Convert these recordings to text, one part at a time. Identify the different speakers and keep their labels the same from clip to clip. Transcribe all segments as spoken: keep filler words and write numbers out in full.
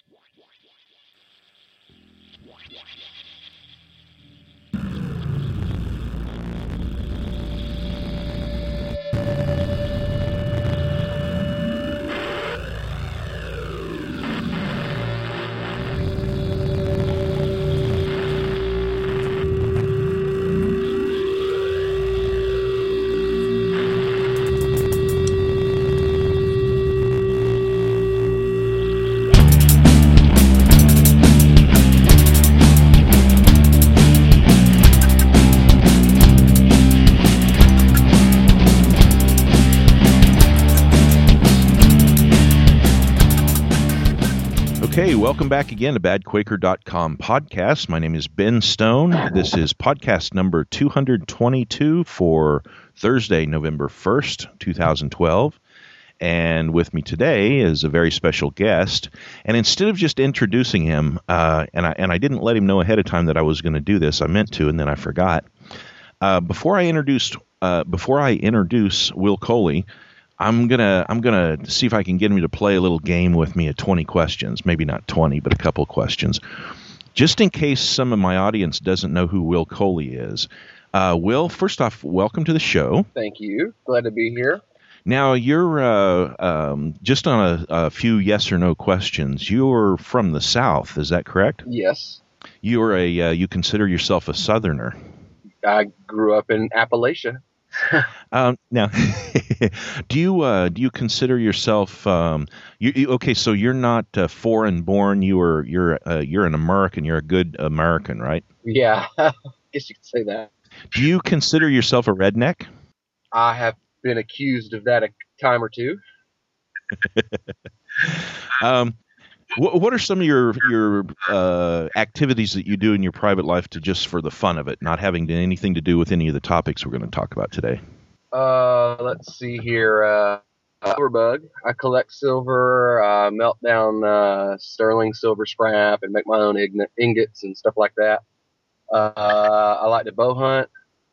Speaker 1: Okay, welcome back again to bad quaker dot com podcast. My name is Ben Stone. This is podcast number two hundred twenty-two for Thursday, November first, twenty twelve. And with me today is a very special guest. And instead of just introducing him, uh, and, I, and I didn't let him know ahead of time that I was going to do this. I meant to, and then I forgot. Uh, before I introduced, uh, before I introduce Will Coley, I'm gonna I'm gonna see if I can get him to play a little game with me at twenty questions, maybe not twenty, but a couple questions, just in case some of my audience doesn't know who Will Coley is. Uh, Will, first off, welcome to the show.
Speaker 2: Thank you. Glad to be here.
Speaker 1: Now you're uh, um, just on a, a few yes or no questions. You're from the South, is that correct?
Speaker 2: Yes.
Speaker 1: You're a uh, you consider yourself a Southerner.
Speaker 2: I grew up in Appalachia.
Speaker 1: um, now, do you uh, do you consider yourself um, you, you, okay? So you're not uh, foreign born. You are you're uh, you're an American. You're a good American, right?
Speaker 2: Yeah, I guess you could say that.
Speaker 1: Do you consider yourself a redneck?
Speaker 2: I have been accused of that a time or two.
Speaker 1: um, what, what are some of your your uh, activities that you do in your private life to just for the fun of it, not having to, anything to do with any of the topics we're going to talk about today?
Speaker 2: Uh, let's see here. Uh, silver bug. I collect silver, uh, melt down uh, sterling silver scrap, and make my own ing- ingots and stuff like that. Uh, I like to bow hunt.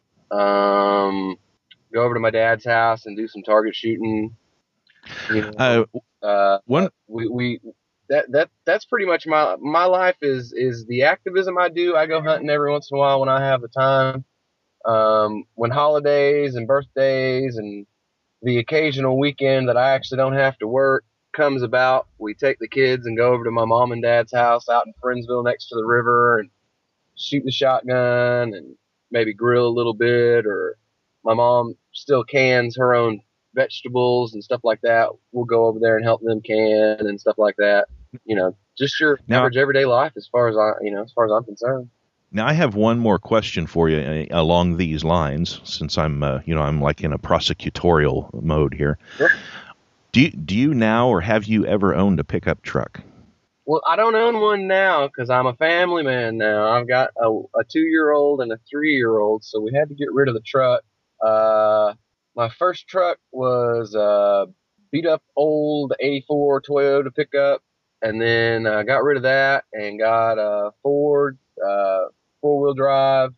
Speaker 2: Um, go over to my dad's house and do some target shooting. You know, uh, uh,
Speaker 1: one
Speaker 2: we we. That that that's pretty much my my life is is the activism I do. I go hunting every once in a while when I have the time. Um, when holidays and birthdays and the occasional weekend that I actually don't have to work comes about, we take the kids and go over to my mom and dad's house out in Friendsville next to the river and shoot the shotgun and maybe grill a little bit. Or my mom still cans her own vegetables and stuff like that. We'll go over there and help them can and stuff like that. You know, just your now, average everyday life as far as I, you know, as far as I'm concerned.
Speaker 1: Now, I have one more question for you uh, along these lines, since I'm, uh, you know, I'm like in a prosecutorial mode here.
Speaker 2: Sure.
Speaker 1: Do you, do you now, or have you ever owned a pickup truck?
Speaker 2: Well, I don't own one now because I'm a family man now. I've got a, a two-year-old and a three-year-old, so we had to get rid of the truck. Uh, my first truck was a beat-up old eighty-four Toyota pickup. And then I uh, got rid of that and got a Ford uh, four-wheel drive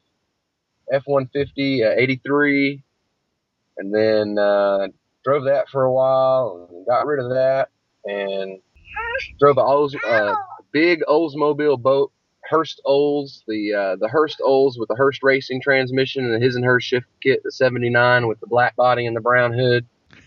Speaker 2: F one fifty uh, eighty-three, and then uh, drove that for a while and got rid of that and drove a Olds, uh, big Oldsmobile boat, Hurst Olds, the uh, the Hurst Olds with the Hurst Racing transmission and the his and her shift kit, the seventy-nine with the black body and the brown hood.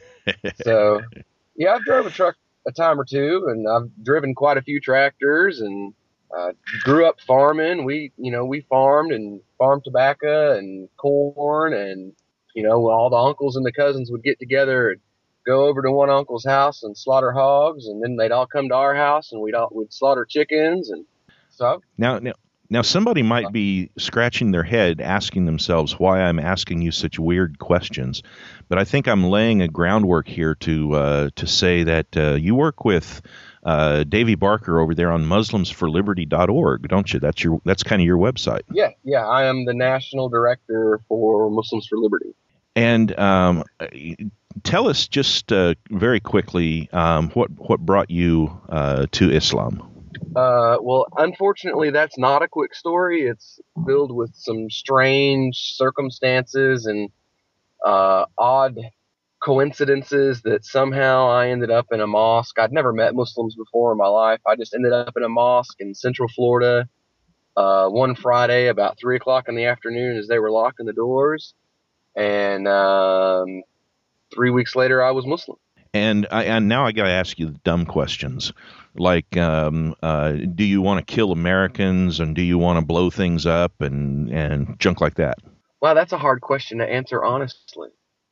Speaker 2: So, yeah, I've drove a truck a time or two, and I've driven quite a few tractors, and uh, grew up farming. We, you know, we farmed and farmed tobacco and corn, and, you know, all the uncles and the cousins would get together and go over to one uncle's house and slaughter hogs, and then they'd all come to our house, and we'd all, we'd slaughter chickens, and so.
Speaker 1: Now, now, now somebody might be scratching their head asking themselves why I'm asking you such weird questions, but I think I'm laying a groundwork here to uh, to say that uh, you work with uh, Davy Barker over there on Muslims for Liberty dot org, don't you? That's your that's kind of your website.
Speaker 2: Yeah, yeah. I am the national director for Muslims for Liberty.
Speaker 1: And um, tell us just uh, very quickly um, what what brought you uh, to Islam.
Speaker 2: Uh, well, unfortunately, that's not a quick story. It's filled with some strange circumstances and uh, odd coincidences that somehow I ended up in a mosque. I'd never met Muslims before in my life. I just ended up in a mosque in Central Florida uh, one Friday about three o'clock in the afternoon as they were locking the doors. And um, three weeks later, I was Muslim.
Speaker 1: And I, and now I got to ask you the dumb questions, like, um, uh, do you want to kill Americans, and do you want to blow things up, and, and junk like that?
Speaker 2: Wow, that's a hard question to answer honestly.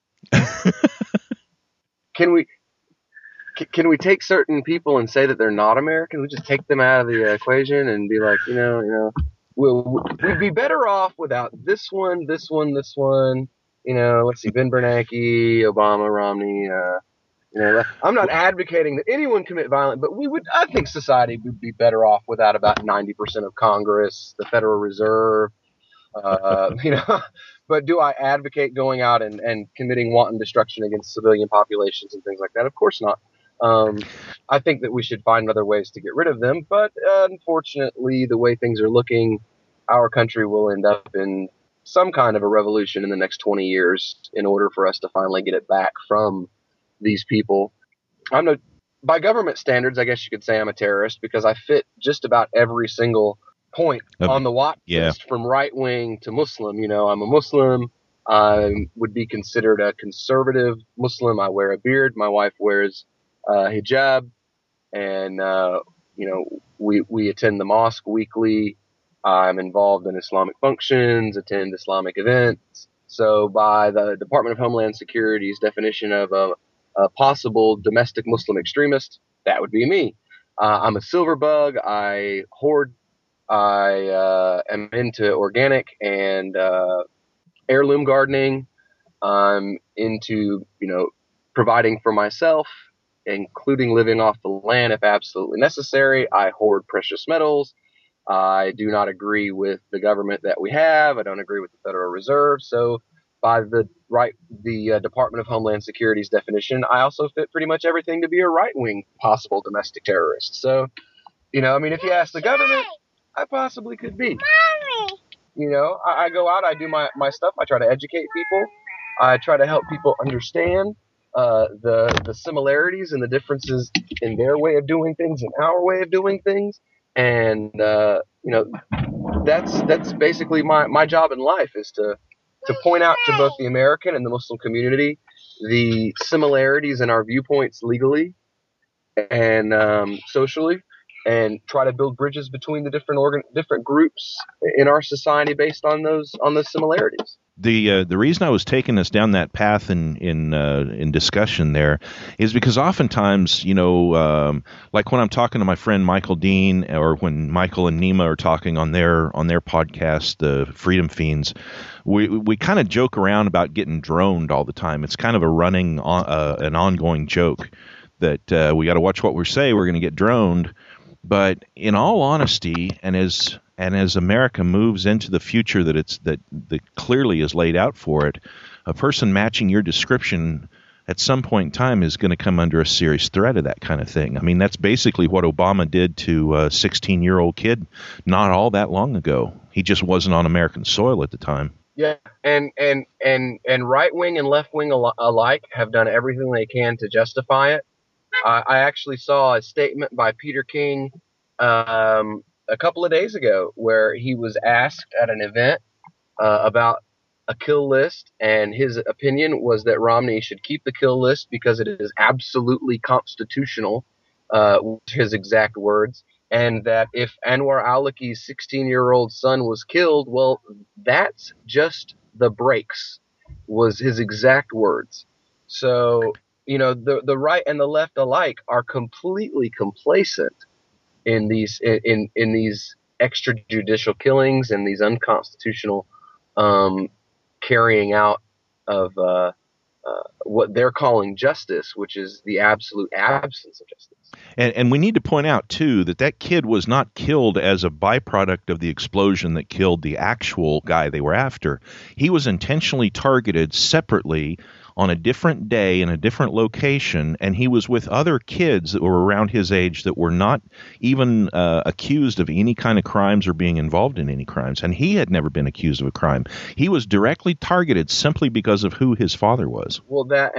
Speaker 2: Can we can we take certain people and say that they're not American? We just take them out of the equation and be like, you know, you know, we'll, we'd be better off without this one, this one, this one. You know, let's see, Ben Bernanke, Obama, Romney. Uh, you know, I'm not advocating that anyone commit violence, but we would. I think society would be better off without about ninety percent of Congress, the Federal Reserve. Uh, you know, but do I advocate going out and, and committing wanton destruction against civilian populations and things like that? Of course not. Um, I think that we should find other ways to get rid of them. But uh, unfortunately, the way things are looking, our country will end up in some kind of a revolution in the next twenty years in order for us to finally get it back from these people. I'm no, by government standards, I guess you could say I'm a terrorist because I fit just about every single point on the watch
Speaker 1: yeah.
Speaker 2: list, from right wing to Muslim. You know, I'm a Muslim. I would be considered a conservative Muslim. I wear a beard. My wife wears uh, hijab, and uh, you know, we we attend the mosque weekly. I'm involved in Islamic functions, attend Islamic events. So, by the Department of Homeland Security's definition of a, a possible domestic Muslim extremist, that would be me. Uh, I'm a silver bug. I hoard. I uh, am into organic and uh, heirloom gardening. I'm into, you know, providing for myself, including living off the land if absolutely necessary. I hoard precious metals. I do not agree with the government that we have. I don't agree with the Federal Reserve. So, by the right, the uh, Department of Homeland Security's definition, I also fit pretty much everything to be a right-wing possible domestic terrorist. So, you know, I mean, if you ask the government, I possibly could be. You know, I, I go out, I do my, my stuff. I try to educate people. I try to help people understand uh, the the similarities and the differences in their way of doing things and our way of doing things. And uh, you know, that's that's basically my, my job in life, is to to point out to both the American and the Muslim community the similarities in our viewpoints legally and um, socially, and try to build bridges between the different organ different groups in our society based on those on those similarities.
Speaker 1: The uh, the reason I was taking us down that path in in uh, in discussion there is because oftentimes, you know, um, like when I'm talking to my friend Michael Dean, or when Michael and Nima are talking on their on their podcast, the Freedom Fiends, we we kind of joke around about getting droned all the time. It's kind of a running on, uh, an ongoing joke that uh, we got to watch what we say. We're going to get droned. But in all honesty, and as and as America moves into the future that it's that, that clearly is laid out for it, a person matching your description at some point in time is going to come under a serious threat of that kind of thing. I mean, that's basically what Obama did to a sixteen-year-old kid not all that long ago. He just wasn't on American soil at the time.
Speaker 2: Yeah, and and and and right wing and left wing al- alike have done everything they can to justify it. Uh, I actually saw a statement by Peter King um, a couple of days ago where he was asked at an event uh, about a kill list, and his opinion was that Romney should keep the kill list because it is absolutely constitutional, uh, his exact words, and that if Anwar al-Awlaki's sixteen-year-old son was killed, well, that's just the breaks, was his exact words. So, you know, the the right and the left alike are completely complacent in these in in these extrajudicial killings and these unconstitutional um, carrying out of uh, uh, what they're calling justice, which is the absolute absence of justice.
Speaker 1: And, and we need to point out, too, that that kid was not killed as a byproduct of the explosion that killed the actual guy they were after. He was intentionally targeted separately on a different day in a different location, and he was with other kids that were around his age that were not even uh, accused of any kind of crimes or being involved in any crimes, and he had never been accused of a crime. He was directly targeted simply because of who his father was.
Speaker 2: Well, that and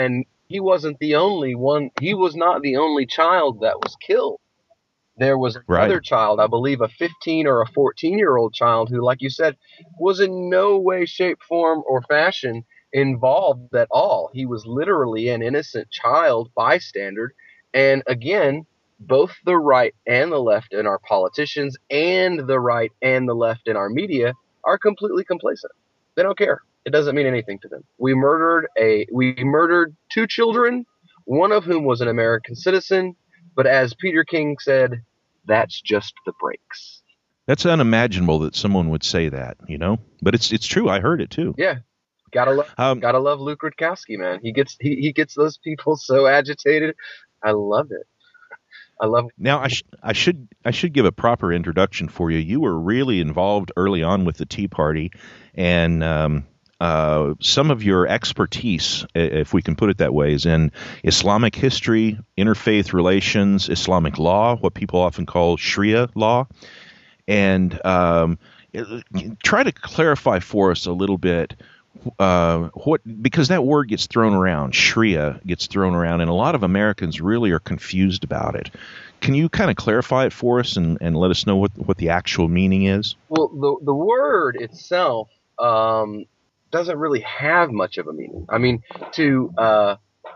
Speaker 2: he wasn't the only one. He was not the only child that was killed. There was another
Speaker 1: Right.
Speaker 2: child, I believe a fifteen or a fourteen year old child who, like you said, was in no way, shape, form, or fashion involved at all. He was literally an innocent child bystander. And again, both the right and the left in our politicians and the right and the left in our media are completely complacent. They don't care. It doesn't mean anything to them. We murdered a we murdered two children, one of whom was an American citizen. But as Peter King said, that's just the breaks.
Speaker 1: That's unimaginable that someone would say that, you know. But it's it's true. I heard it too.
Speaker 2: Yeah, gotta love
Speaker 1: Um,
Speaker 2: gotta love Luke Rudkowski, man. He gets he, he gets those people so agitated. I love it. I love it.
Speaker 1: Now, I, sh- I should I should give a proper introduction for you. You were really involved early on with the Tea Party, and um, uh, some of your expertise, if we can put it that way, is in Islamic history, interfaith relations, Islamic law, what people often call Sharia law. And um, try to clarify for us a little bit uh, what, because that word gets thrown around, Sharia gets thrown around, and a lot of Americans really are confused about it. Can you kind of clarify it for us and, and let us know what, what the actual meaning is?
Speaker 2: Well, the the word itself um, doesn't really have much of a meaning. I mean, to uh,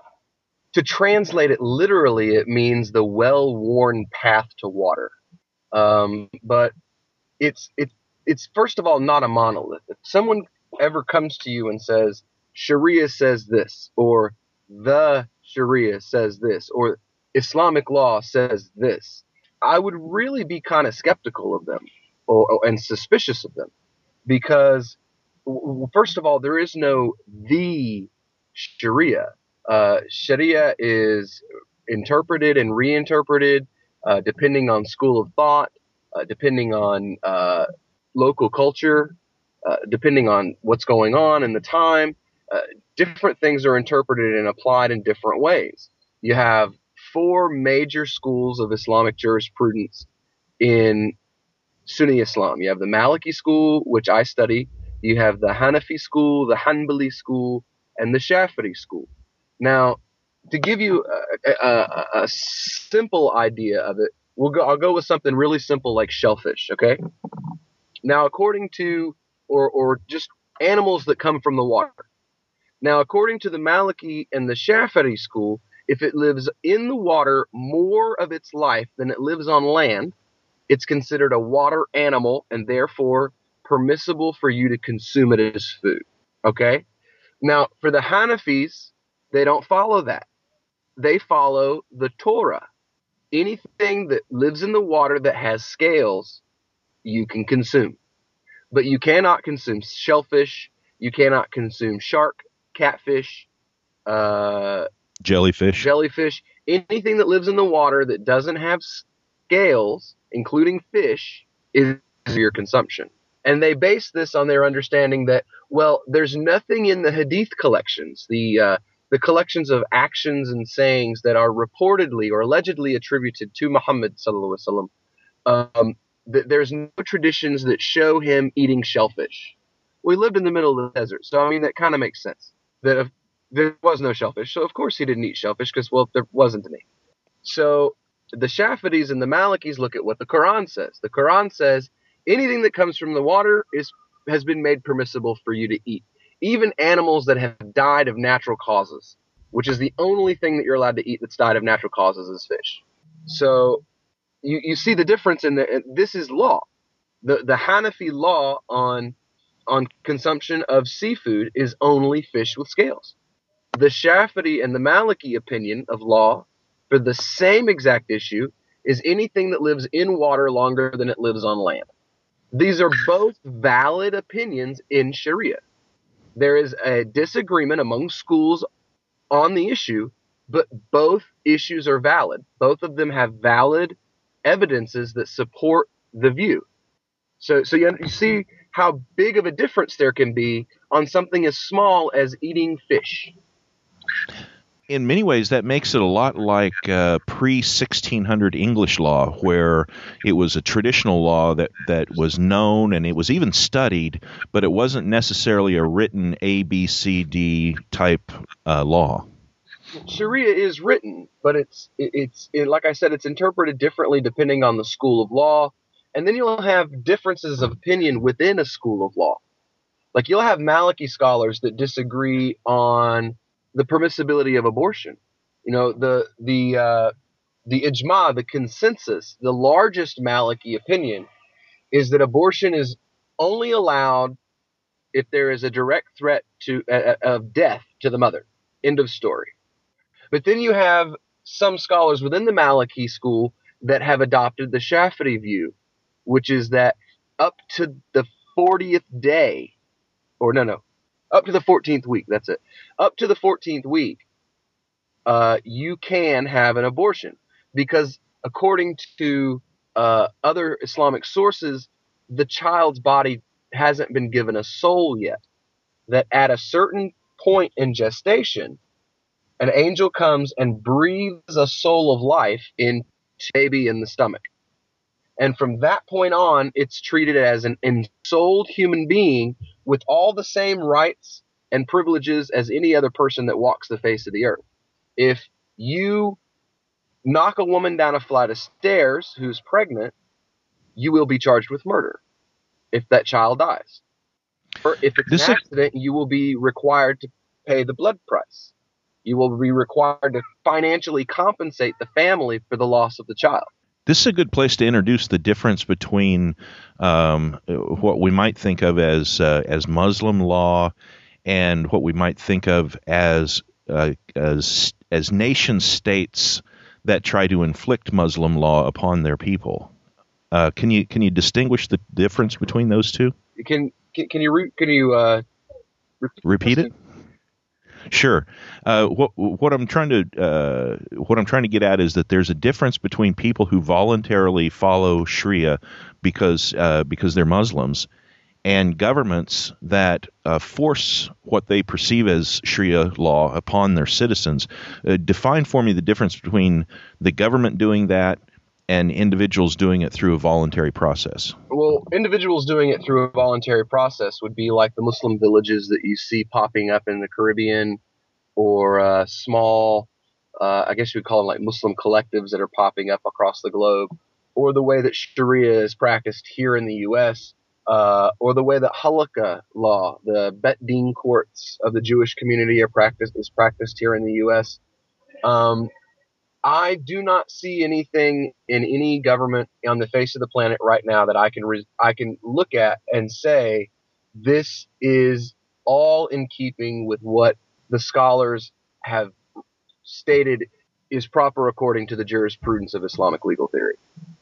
Speaker 2: to translate it literally, it means the well-worn path to water. Um, but it's it it's first of all not a monolith. If someone ever comes to you and says Sharia says this, or the Sharia says this, or Islamic law says this, I would really be kind of skeptical of them or, or, and suspicious of them, because w- first of all, there is no the Sharia. Uh, Sharia is interpreted and reinterpreted uh, depending on school of thought, uh, depending on uh, local culture, uh, depending on what's going on in the time. Uh, different things are interpreted and applied in different ways. You have four major schools of Islamic jurisprudence in Sunni Islam. You have the Maliki school, which I study. You have the Hanafi school, the Hanbali school, and the Shafi'i school. Now, to give you a, a, a simple idea of it, we'll go. I'll go with something really simple like shellfish. Okay. Now, according to or or just animals that come from the water. Now, according to the Maliki and the Shafi'i school, if it lives in the water more of its life than it lives on land, it's considered a water animal and therefore permissible for you to consume it as food. Okay? Now, for the Hanafis, they don't follow that. They follow the Torah. Anything that lives in the water that has scales, you can consume. But you cannot consume shellfish. You cannot consume shark, catfish, uh,
Speaker 1: Jellyfish.
Speaker 2: jellyfish, anything that lives in the water that doesn't have scales, including fish, is your consumption. And they base this on their understanding that, well, there's nothing in the Hadith collections, the uh, the collections of actions and sayings that are reportedly or allegedly attributed to Muhammad sallallahu alaihi wasallam. Um, th- there's no traditions that show him eating shellfish. We lived in the middle of the desert, so I mean that kind of makes sense. That if there was no shellfish, so of course he didn't eat shellfish because, well, there wasn't any. So the Shafi'is and the Malikis look at what the Quran says. The Quran says anything that comes from the water is has been made permissible for you to eat. Even animals that have died of natural causes, which is the only thing that you're allowed to eat that's died of natural causes, is fish. So you, you see the difference in the, this is law. The the Hanafi law on on consumption of seafood is only fish with scales. The Shafi'i and the Maliki opinion of law for the same exact issue is anything that lives in water longer than it lives on land. These are both valid opinions in Sharia. There is a disagreement among schools on the issue, but both issues are valid. Both of them have valid evidences that support the view. So, so you, you see how big of a difference there can be on something as small as eating fish.
Speaker 1: In many ways, that makes it a lot like uh, pre sixteen hundred English law, where it was a traditional law that, that was known and it was even studied, but it wasn't necessarily a written A, B, C, D type uh, law.
Speaker 2: Sharia is written, but it's it, it's it, like I said, it's interpreted differently depending on the school of law, and then you'll have differences of opinion within a school of law. Like you'll have Maliki scholars that disagree on the permissibility of abortion. You know, the the uh, the ijma, the consensus, the largest Maliki opinion is that abortion is only allowed if there is a direct threat to uh, of death to the mother. End of story. But then you have some scholars within the Maliki school that have adopted the Shafi'i view, which is that up to the fortieth day, or no, no, up to the fourteenth week, that's it. Up to the fourteenth week, uh, you can have an abortion because according to uh, other Islamic sources, the child's body hasn't been given a soul yet. That at a certain point in gestation, an angel comes and breathes a soul of life into baby in the stomach. And from that point on, it's treated as an ensouled human being with all the same rights and privileges as any other person that walks the face of the earth. If you knock a woman down a flight of stairs who's pregnant, you will be charged with murder if that child dies. Or if it's
Speaker 1: This
Speaker 2: an
Speaker 1: is-
Speaker 2: accident, you will be required to pay the blood price. You will be required to financially compensate the family for the loss of the child.
Speaker 1: This is a good place to introduce the difference between um, what we might think of as uh, as Muslim law and what we might think of as uh, as as nation states that try to inflict Muslim law upon their people. Uh, can you can you distinguish the difference between those two?
Speaker 2: Can can, can you re, can you uh, repeat,
Speaker 1: Repeat it? Sure. Uh, what what I'm trying to uh, what I'm trying to get at is that there's a difference between people who voluntarily follow Sharia because uh, because they're Muslims, and governments that uh, force what they perceive as Sharia law upon their citizens. Uh, define for me the difference between the government doing that and individuals doing it through a voluntary process.
Speaker 2: Well, individuals doing it through a voluntary process would be like the Muslim villages that you see popping up in the Caribbean, or uh, small, uh, I guess you would call them like Muslim collectives that are popping up across the globe, or the way that Sharia is practiced here in the U S, uh, or the way that halakha law, the Bet Din courts of the Jewish community, are practiced is practiced here in the U S. Um, I do not see anything in any government on the face of the planet right now that I can re- I can look at and say this is all in keeping with what the scholars have stated is proper according to the jurisprudence of Islamic legal theory.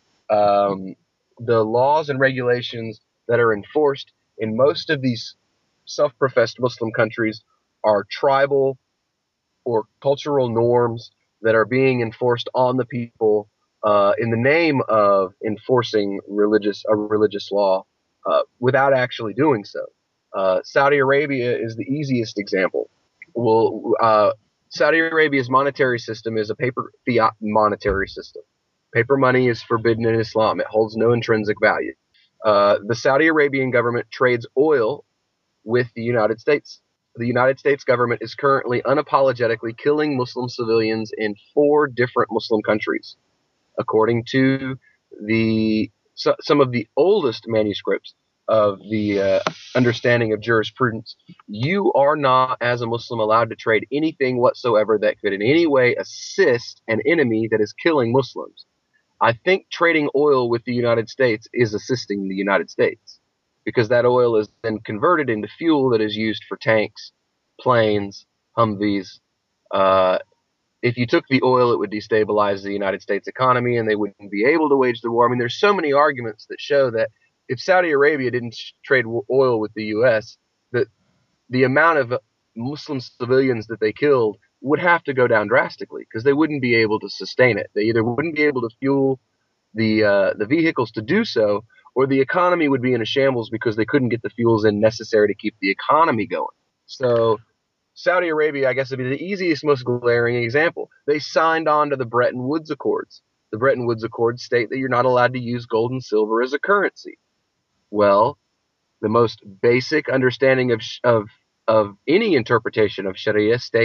Speaker 2: Um, the laws and regulations that are enforced in most of these self-professed Muslim countries are tribal or cultural norms that are being enforced on the people uh, in the name of enforcing religious a religious law uh, without actually doing so. Uh, Saudi Arabia is the easiest example. Well, uh, Saudi Arabia's monetary system is a paper fiat monetary system. Paper money is forbidden in Islam. It holds no intrinsic value. Uh, the Saudi Arabian government trades oil with the United States. The United States government is currently unapologetically killing Muslim civilians in four different Muslim countries. According to the so, some of the oldest manuscripts of the uh, understanding of jurisprudence, you are not, as a Muslim, allowed to trade anything whatsoever that could in any way assist an enemy that is killing Muslims. I think trading oil with the United States is assisting the United States, because that oil is then converted into fuel that is used for tanks, planes, Humvees. Uh, if you took the oil, it would destabilize the United States economy and they wouldn't be able to wage the war. I mean, there's so many arguments that show that if Saudi Arabia didn't trade oil with the U S, that the amount of Muslim civilians that they killed would have to go down drastically because they wouldn't be able to sustain it. They either wouldn't be able to fuel the uh, the vehicles to do so, or the economy would be in a shambles because they couldn't get the fuels in necessary to keep the economy going. So Saudi Arabia, I guess, would be the easiest, most glaring example. They signed on to the Bretton Woods Accords. The Bretton Woods Accords state that you're not allowed to use gold and silver as a currency. Well, the most basic understanding of of of any interpretation of Sharia states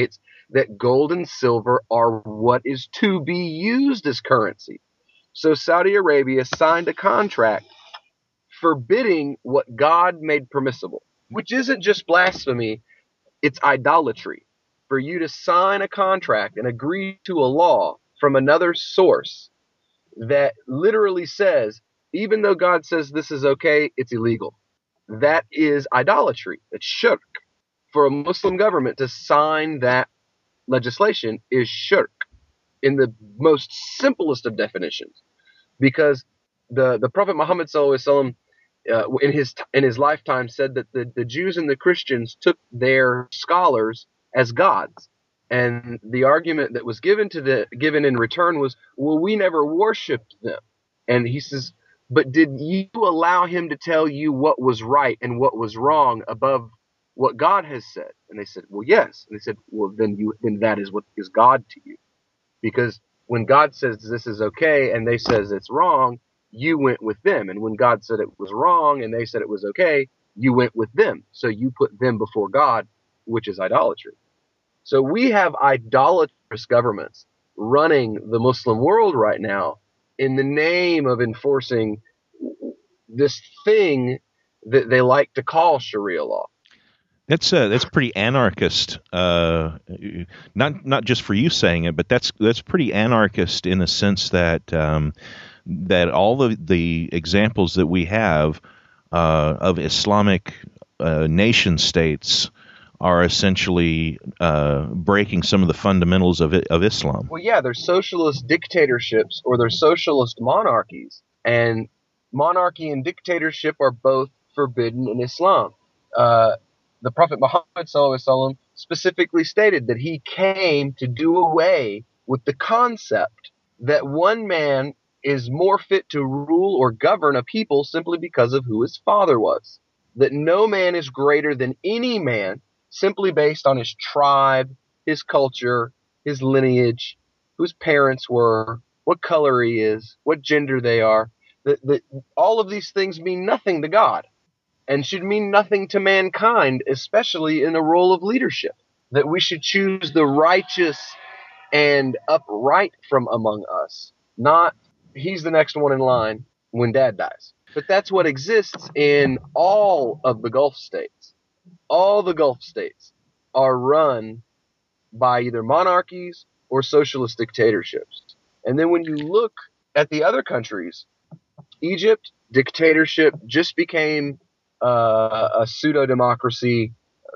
Speaker 2: that gold and silver are what is to be used as currency. So Saudi Arabia signed a contract forbidding what God made permissible, which isn't just blasphemy, it's idolatry. For you to sign a contract and agree to a law from another source that literally says, even though God says this is okay, it's illegal. That is idolatry. It's shirk. For a Muslim government to sign that legislation is shirk in the most simplest of definitions. Because the, the Prophet Muhammad sallallahu alaihi wasallam, uh, in his in his lifetime said that the, the Jews and the Christians took their scholars as gods. And the argument that was given to the given in return was, well, we never worshipped them. And he says, but did you allow him to tell you what was right and what was wrong above what God has said? And they said, well, yes. And they said, well, then you then that is what is God to you. Because when God says this is okay and they says it's wrong, you went with them. And when God said it was wrong and they said it was okay, you went with them. So you put them before God, which is idolatry. So we have idolatrous governments running the Muslim world right now in the name of enforcing this thing that they like to call Sharia law.
Speaker 1: That's uh, that's pretty anarchist. Uh, not not just for you saying it, but that's that's pretty anarchist in the sense that um, that all of the examples that we have uh, of Islamic uh, nation states are essentially uh, breaking some of the fundamentals of it, of Islam.
Speaker 2: Well, yeah, there's socialist dictatorships or there's socialist monarchies, and monarchy and dictatorship are both forbidden in Islam. Uh, the Prophet Muhammad sallallahu alaihi wasallam specifically stated that he came to do away with the concept that one man is more fit to rule or govern a people simply because of who his father was. That no man is greater than any man simply based on his tribe, his culture, his lineage, who his parents were, what color he is, what gender they are. That, that all of these things mean nothing to God and should mean nothing to mankind, especially in a role of leadership. That we should choose the righteous and upright from among us, not he's the next one in line when dad dies. But that's what exists in all of the Gulf states. All the Gulf states are run by either monarchies or socialist dictatorships. And then when you look at the other countries, Egypt, dictatorship, just became uh, a pseudo-democracy,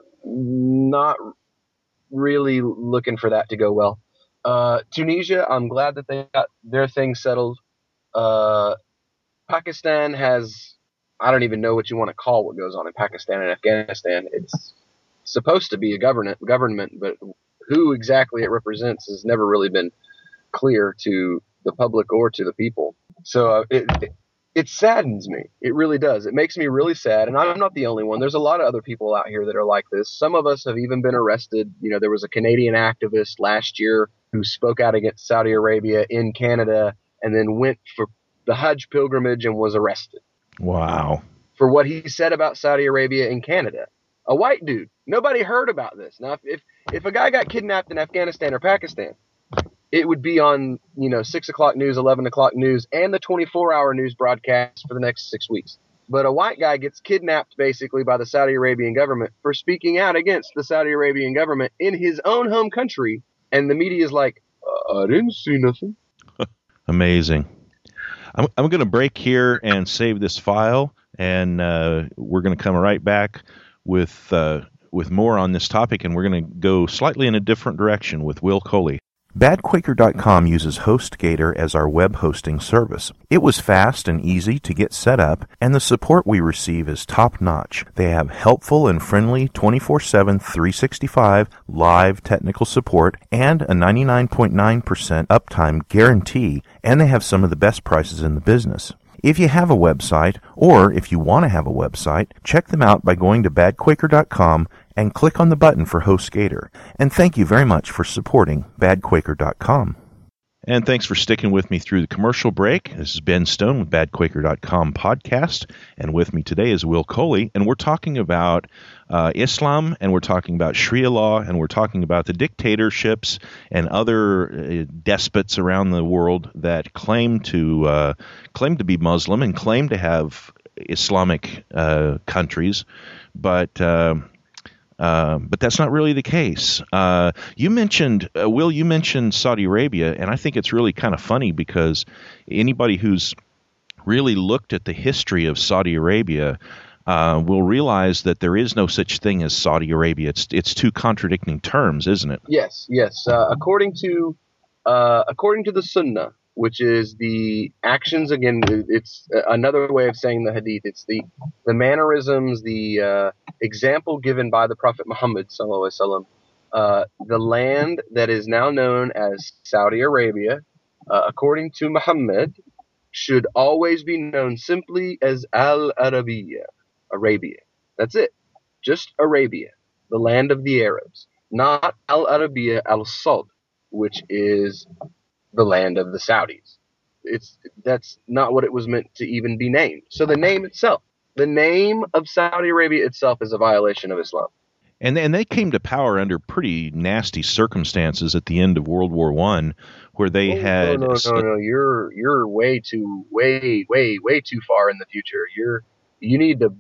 Speaker 2: not really looking for that to go well. Uh, Tunisia, I'm glad that they got their thing settled. Uh, Pakistan has, I don't even know what you want to call what goes on in Pakistan and Afghanistan. It's supposed to be a government, government, but who exactly it represents has never really been clear to the public or to the people. So uh, it, it it saddens me. It really does. It makes me really sad, and I'm not the only one. There's a lot of other people out here that are like this. Some of us have even been arrested. You know, there was a Canadian activist last year who spoke out against Saudi Arabia in Canada and then went for the Hajj pilgrimage and was arrested.
Speaker 1: Wow.
Speaker 2: For what he said about Saudi Arabia in Canada. A white dude. Nobody heard about this. Now, if, if a guy got kidnapped in Afghanistan or Pakistan, it would be on, you know, six o'clock news, eleven o'clock news, and the twenty-four hour news broadcast for the next six weeks. But a white guy gets kidnapped basically by the Saudi Arabian government for speaking out against the Saudi Arabian government in his own home country. And the media is like, uh, I didn't see nothing.
Speaker 1: Amazing. I'm, I'm going to break here and save this file, and uh, we're going to come right back with uh, with more on this topic, and we're going to go slightly in a different direction with Will Coley. Bad Quaker dot com uses HostGator as our web hosting service. It was fast and easy to get set up, and the support we receive is top-notch. They have helpful and friendly twenty-four seven, three sixty-five live technical support and a ninety-nine point nine percent uptime guarantee, and they have some of the best prices in the business. If you have a website, or if you want to have a website, check them out by going to Bad Quaker dot com and click on the button for HostGator. And thank you very much for supporting Bad Quaker dot com. And thanks for sticking with me through the commercial break. This is Ben Stone with Bad Quaker dot com podcast. And with me today is Will Coley. And we're talking about uh, Islam, and we're talking about Sharia law, and we're talking about the dictatorships and other uh, despots around the world that claim to uh, claim to be Muslim and claim to have Islamic uh, countries. But... Uh, Uh, but that's not really the case. Uh, you mentioned, uh, Will, you mentioned Saudi Arabia, and I think it's really kind of funny because anybody who's really looked at the history of Saudi Arabia uh, will realize that there is no such thing as Saudi Arabia. It's it's two contradicting terms, isn't it?
Speaker 2: Yes, yes. Uh, according to uh, according to the Sunnah, which is the actions, again, it's another way of saying the Hadith. It's the the mannerisms, the uh, example given by the Prophet Muhammad sallallahu alaihi wasallam. Uh, the land that is now known as Saudi Arabia, uh, according to Muhammad, should always be known simply as Al-Arabiya, Arabia. That's it. Just Arabia, the land of the Arabs. Not Al-Arabiya al-Saud, which is the land of the Saudis. It's that's not what it was meant to even be named. So the name itself, the name of Saudi Arabia itself, is a violation of Islam.
Speaker 1: And and they came to power under pretty nasty circumstances at the end of World War One, where they
Speaker 2: oh,
Speaker 1: had
Speaker 2: no no no no you're you're way too way way way too far in the future. You're you need to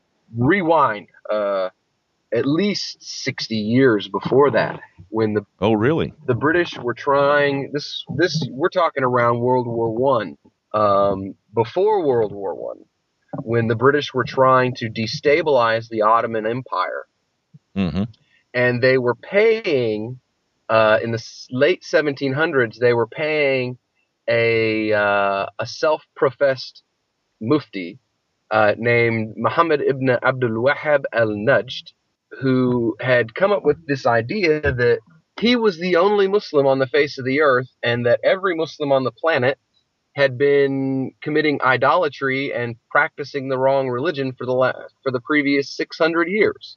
Speaker 2: rewind uh, at least sixty years before that, when the
Speaker 1: oh really
Speaker 2: the British were trying this this we're talking around World War One, um, before World War One, when the British were trying to destabilize the Ottoman Empire,
Speaker 1: mm-hmm.
Speaker 2: and they were paying uh, in the late seventeen hundreds. They were paying a uh, a self-professed mufti uh, named Muhammad ibn Abdul Wahhab al-Najd, who had come up with this idea that he was the only Muslim on the face of the earth, and that every Muslim on the planet had been committing idolatry and practicing the wrong religion for the la- for the previous six hundred years.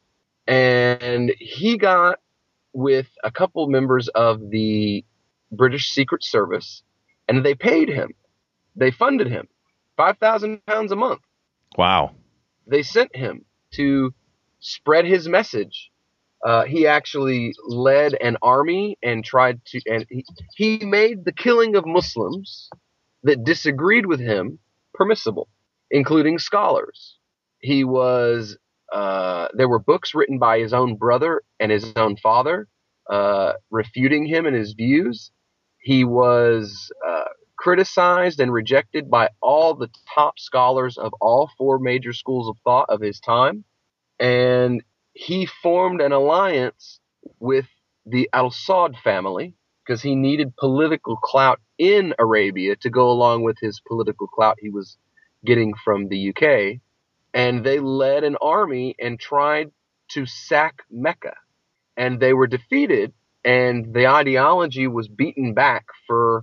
Speaker 2: And he got with a couple members of the British Secret Service, and they paid him. They funded him five thousand pounds a month.
Speaker 1: Wow.
Speaker 2: They sent him to spread his message. Uh, he actually led an army and tried to, and he, he made the killing of Muslims that disagreed with him permissible, including scholars. He was, uh, there were books written by his own brother and his own father, uh, refuting him and his views. He was, uh, criticized and rejected by all the top scholars of all four major schools of thought of his time. And he formed an alliance with the Al-Saud family because he needed political clout in Arabia to go along with his political clout he was getting from the U K. And they led an army and tried to sack Mecca. And they were defeated, and the ideology was beaten back for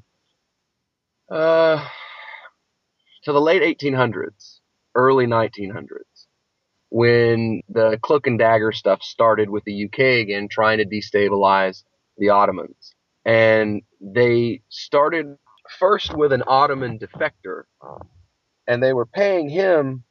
Speaker 2: uh, to the late eighteen hundreds, early nineteen hundreds. When the cloak and dagger stuff started with the U K again, trying to destabilize the Ottomans. And they started first with an Ottoman defector, and they were paying him,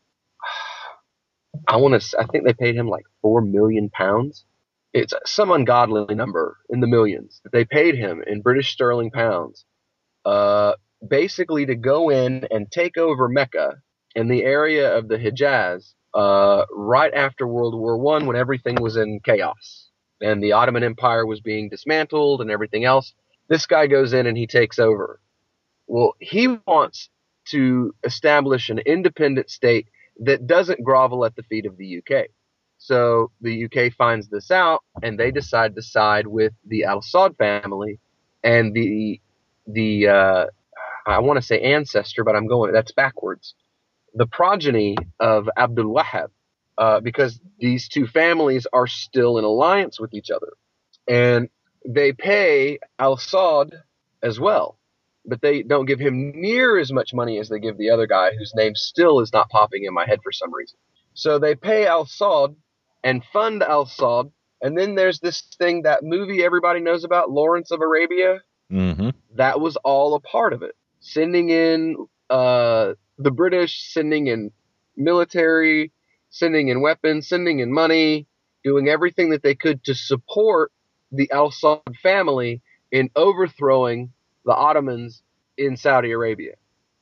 Speaker 2: I want to, I think they paid him like four million pounds. It's some ungodly number in the millions that they paid him in British sterling pounds, uh, basically to go in and take over Mecca and the area of the Hijaz, Uh, right after World War One, when everything was in chaos and the Ottoman Empire was being dismantled and everything else. This guy goes in and he takes over. Well, he wants to establish an independent state that doesn't grovel at the feet of the U K. So the U K finds this out, and they decide to side with the Al-Saud family and the the uh, I want to say ancestor, but I'm going that's backwards. The progeny of Abdul Wahhab, uh, because these two families are still in alliance with each other. And they pay Al-Saud as well, but they don't give him near as much money as they give the other guy, whose name still is not popping in my head for some reason. So they pay Al-Saud and fund Al-Saud, and then there's this thing, that movie everybody knows about, Lawrence of Arabia.
Speaker 1: Mm-hmm.
Speaker 2: that was all a part of it. Sending in uh, the British, sending in military, sending in weapons, sending in money, doing everything that they could to support the Al Saud family in overthrowing the Ottomans in Saudi Arabia,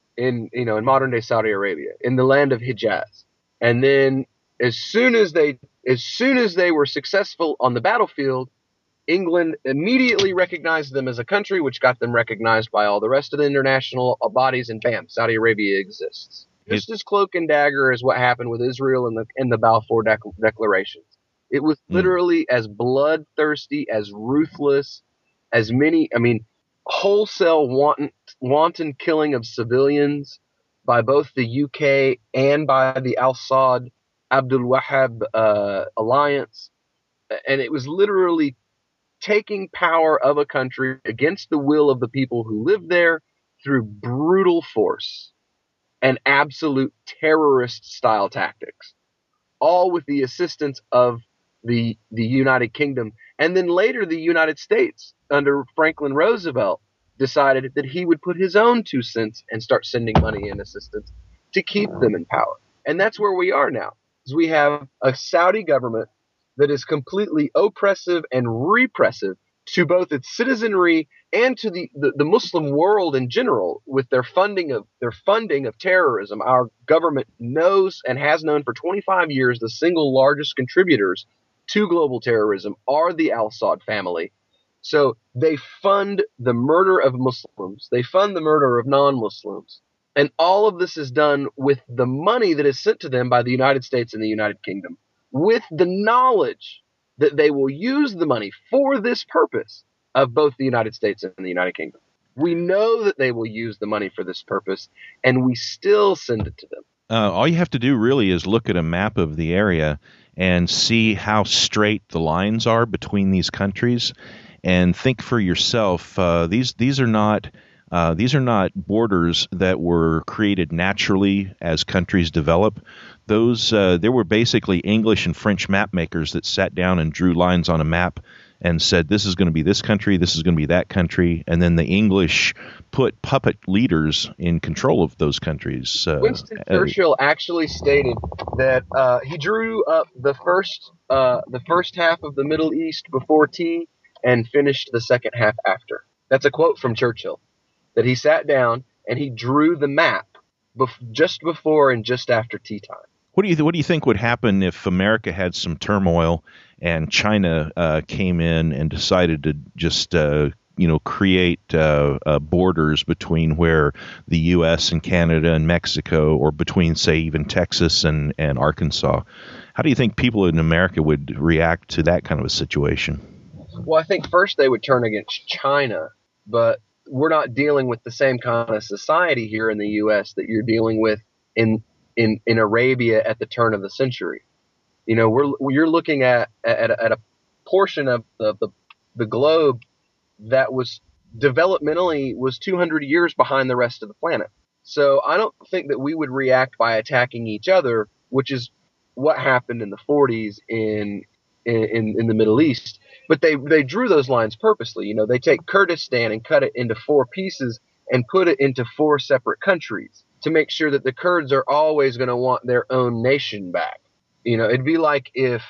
Speaker 2: in you know in modern day Saudi Arabia, in the land of Hijaz. And then as soon as they as soon as they were successful on the battlefield, England immediately recognized them as a country, which got them recognized by all the rest of the international bodies, and bam, Saudi Arabia exists. Just as cloak and dagger as what happened with Israel in the in the Balfour Dec- Declarations. It was literally mm. as bloodthirsty, as ruthless, as many, I mean, wholesale wanton, wanton killing of civilians by both the U K and by the Al Saud Abdul Wahab uh, alliance. And it was literally taking power of a country against the will of the people who lived there through brutal force and absolute terrorist style tactics, all with the assistance of the the United Kingdom. And then later the United States under Franklin Roosevelt decided that he would put his own two cents and start sending money and assistance to keep them in power. And that's where we are now. Is we have a Saudi government that is completely oppressive and repressive to both its citizenry and to the, the, the Muslim world in general with their funding of their funding of terrorism. Our government knows and has known for twenty-five years the single largest contributors to global terrorism are the Al Saud family. So they fund the murder of Muslims. They fund the murder of non-Muslims. And all of this is done with the money that is sent to them by the United States and the United Kingdom, with the knowledge that they will use the money for this purpose of both the United States and the United Kingdom. We know that they will use the money for this purpose, and we still send it to them.
Speaker 1: Uh, all you have to do really is look at a map of the area and see how straight the lines are between these countries, and think for yourself. Uh, these these are not uh, these are not borders that were created naturally as countries develop. Those uh, there were basically English and French map makers that sat down and drew lines on a map and said, this is going to be this country, this is going to be that country, and then the English put puppet leaders in control of those countries. Uh,
Speaker 2: Winston Churchill uh, actually stated that uh, he drew up the first uh, the first half of the Middle East before tea and finished the second half after. That's a quote from Churchill, that he sat down and he drew the map bef- just before and just after tea time.
Speaker 1: What do you th- what do you think would happen if America had some turmoil and China uh, came in and decided to just uh, you know create uh, uh, borders between where the U S and Canada and Mexico, or between, say, even Texas and, and Arkansas? How do you think people in America would react to that kind of a situation?
Speaker 2: Well, I think first they would turn against China, but we're not dealing with the same kind of society here in the U S that you're dealing with in in, in Arabia at the turn of the century. You know, we're you're looking at at, at a portion of the, the the globe that was developmentally was two hundred years behind the rest of the planet. So I don't think that we would react by attacking each other, which is what happened in the forties in in in the Middle East. But they they drew those lines purposely. You know, they take Kurdistan and cut it into four pieces and put it into four separate countries to make sure that the Kurds are always going to want their own nation back. You know, it'd be like if,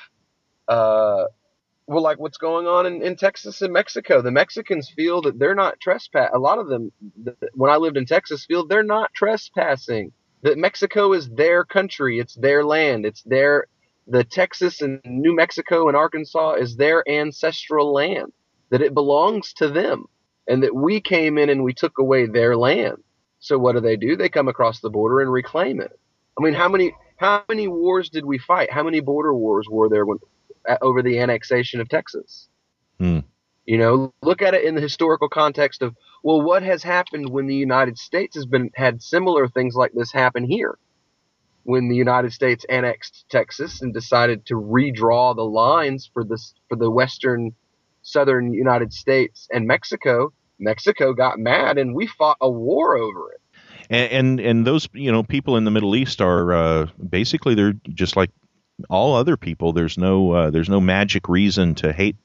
Speaker 2: uh, well, like what's going on in, in Texas and Mexico. The Mexicans feel that they're not trespass. A lot of them, when I lived in Texas, feel they're not trespassing. That Mexico is their country. It's their land. It's their, the Texas and New Mexico and Arkansas is their ancestral land. That it belongs to them. And that we came in and we took away their land. So what do they do? They come across the border and reclaim it. I mean, how many how many wars did we fight? How many border wars were there when, over the annexation of Texas?
Speaker 1: Hmm.
Speaker 2: You know, look at it in the historical context of, well, what has happened when the United States has been had similar things like this happen here? When the United States annexed Texas and decided to redraw the lines for this for the western, southern United States and Mexico, Mexico got mad and we fought a war over it.
Speaker 1: And, and and those you know people in the Middle East are uh, basically they're just like all other people. There's no uh, there's no magic reason to hate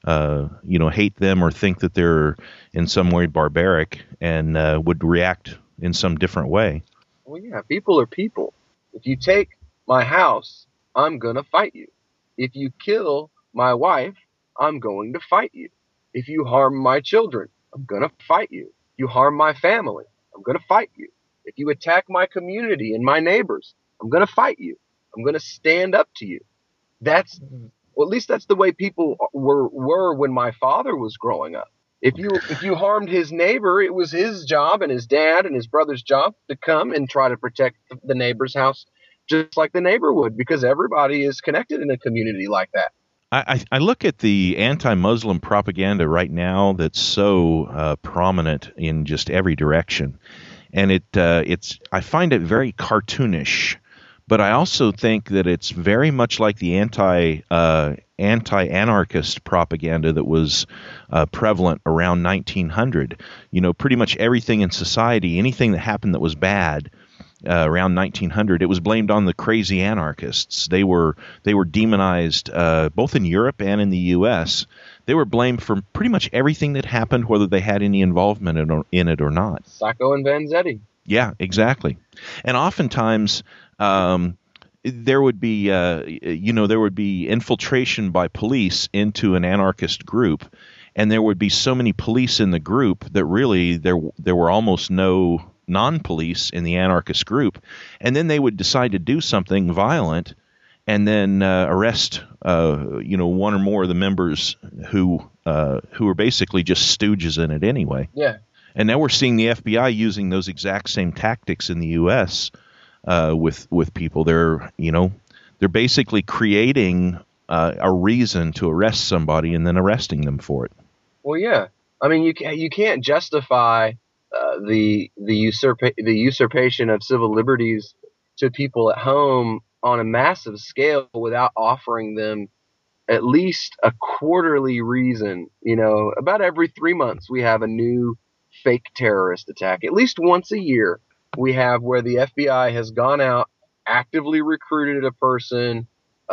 Speaker 1: uh, you know, hate them or think that they're in some way barbaric and uh, would react in some different way.
Speaker 2: Well, yeah, people are people. If you take my house, I'm going to fight you. If you kill my wife, I'm going to fight you. If you harm my children, I'm going to fight you. If you harm my family, I'm going to fight you. If you attack my community and my neighbors, I'm going to fight you. I'm going to stand up to you. That's, well, at least that's the way people were were when my father was growing up. If you if you harmed his neighbor, it was his job and his dad and his brother's job to come and try to protect the neighbor's house just like the neighbor would, because everybody is connected in a community like that.
Speaker 1: I, I look at the anti-Muslim propaganda right now that's so uh, prominent in just every direction, and it uh, it's I find it very cartoonish. But I also think that it's very much like the anti uh, anti-anarchist propaganda that was uh, prevalent around nineteen hundred. You know, pretty much everything in society, anything that happened that was bad uh, around nineteen hundred, it was blamed on the crazy anarchists. They were they were demonized uh, both in Europe and in the U S. They were blamed for pretty much everything that happened, whether they had any involvement in, or, in it or not.
Speaker 2: Sacco and Vanzetti.
Speaker 1: Yeah, exactly. And oftentimes, um, there would be, uh, you know, there would be infiltration by police into an anarchist group, and there would be so many police in the group that really there there were almost no non-police in the anarchist group, and then they would decide to do something violent, and then uh, arrest, uh, you know, one or more of the members who uh, who were basically just stooges in it anyway.
Speaker 2: Yeah.
Speaker 1: And now we're seeing the F B I using those exact same tactics in the U S uh, with with people. They're you know they're basically creating uh, a reason to arrest somebody and then arresting them for it.
Speaker 2: Well, yeah. I mean, you can't you can't justify uh, the the usurpa- the usurpation of civil liberties to people at home on a massive scale without offering them at least a quarterly reason. You know, about every three months we have a new fake terrorist attack. At least once a year we have where the F B I has gone out, actively recruited a person.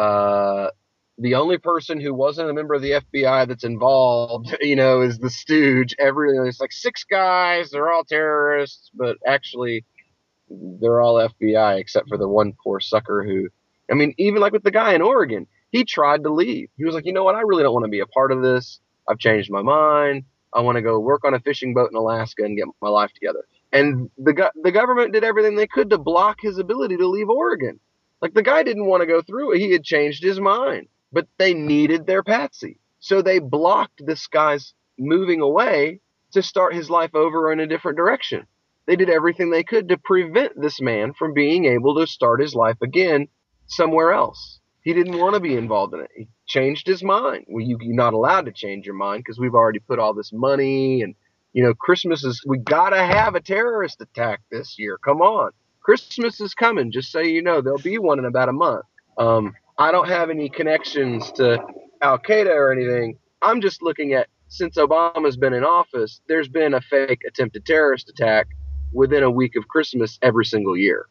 Speaker 2: Uh, the only person who wasn't a member of the F B I that's involved, you know, is the stooge. Every it's like six guys, they're all terrorists, but actually they're all F B I except for the one poor sucker who, I mean, even like with the guy in Oregon, he tried to leave. He was like, you know what, I really don't want to be a part of this. I've changed my mind. I want to go work on a fishing boat in Alaska and get my life together. And the go- the government did everything they could to block his ability to leave Oregon. Like, the guy didn't want to go through it. He had changed his mind. But they needed their patsy. So they blocked this guy's moving away to start his life over in a different direction. They did everything they could to prevent this man from being able to start his life again somewhere else. He didn't want to be involved in it. He changed his mind. Well, you, you're not allowed to change your mind because we've already put all this money and, you know, Christmas is, we got to have a terrorist attack this year. Come on. Christmas is coming. Just so you know, there'll be one in about a month. Um, I don't have any connections to Al-Qaeda or anything. I'm just looking at, since Obama's been in office, there's been a fake attempted terrorist attack within a week of Christmas every single year.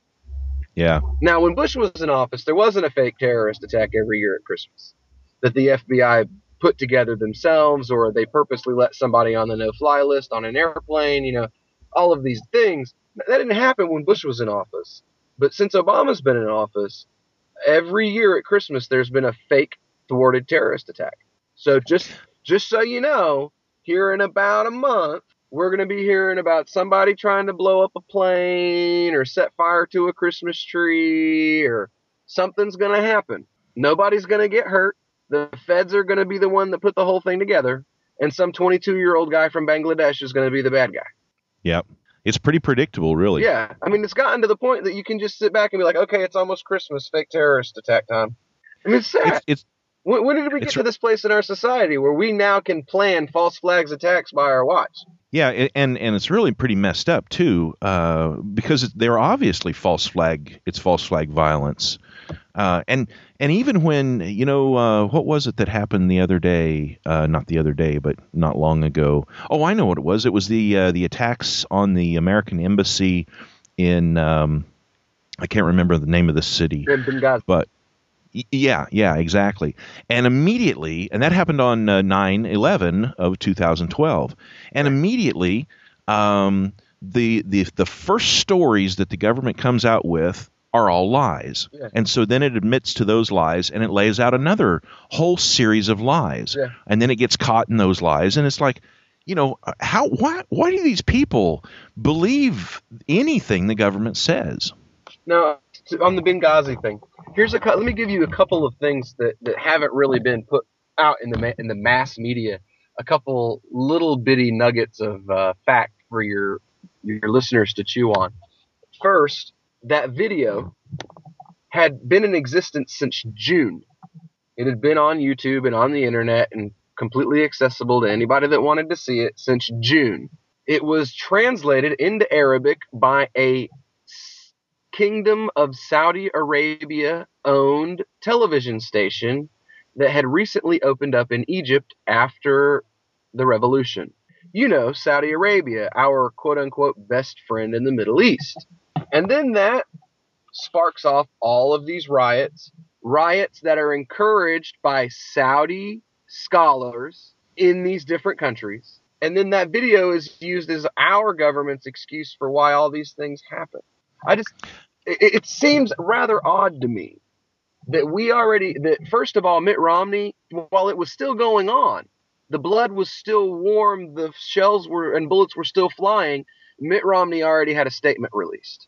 Speaker 1: Yeah.
Speaker 2: Now, when Bush was in office, there wasn't a fake terrorist attack every year at Christmas that the F B I put together themselves, or they purposely let somebody on the no-fly list on an airplane, you know, all of these things. That didn't happen when Bush was in office. But since Obama's been in office, every year at Christmas, there's been a fake thwarted terrorist attack. So just just so you know, here in about a month, we're going to be hearing about somebody trying to blow up a plane or set fire to a Christmas tree, or something's going to happen. Nobody's going to get hurt. The feds are going to be the one that put the whole thing together, and some twenty-two-year-old guy from Bangladesh is going to be the bad guy.
Speaker 1: Yep. It's pretty predictable, really.
Speaker 2: Yeah. I mean, it's gotten to the point that you can just sit back and be like, okay, it's almost Christmas, fake terrorist attack time. I mean, it's sad.
Speaker 1: It's, it's
Speaker 2: when, when did we get to this place in our society where we now can plan false flags attacks by our watch?
Speaker 1: Yeah, and and it's really pretty messed up too, uh, because they're obviously false flag. It's false flag violence, uh, and and even when you know uh, what was it that happened the other day? Uh, not the other day, but not long ago. Oh, I know what it was. It was the uh, the attacks on the American embassy in um, I can't remember the name of the city,
Speaker 2: In Benghazi.
Speaker 1: but Y- Yeah, yeah, exactly. And immediately, and that happened on uh, nine eleven of two thousand twelve. And immediately, um, the, the the first stories that the government comes out with are all lies.
Speaker 2: Yeah.
Speaker 1: And so then it admits to those lies and it lays out another whole series of lies.
Speaker 2: Yeah.
Speaker 1: And then it gets caught in those lies. And it's like, you know, how why why do these people believe anything the government says?
Speaker 2: Now, to- on the Benghazi thing, here's a cou- let me give you a couple of things that, that haven't really been put out in the ma- in the mass media. A couple little bitty nuggets of uh, fact for your your listeners to chew on. First, that video had been in existence since June. It had been on YouTube and on the internet and completely accessible to anybody that wanted to see it since June. It was translated into Arabic by a Kingdom of Saudi Arabia owned television station that had recently opened up in Egypt after the revolution. You know, Saudi Arabia, our quote unquote best friend in the Middle East. And then that sparks off all of these riots, riots that are encouraged by Saudi scholars in these different countries. And then that video is used as our government's excuse for why all these things happen. I just, it, it seems rather odd to me that we already, that first of all, Mitt Romney, while it was still going on, the blood was still warm, the shells were and bullets were still flying, Mitt Romney already had a statement released.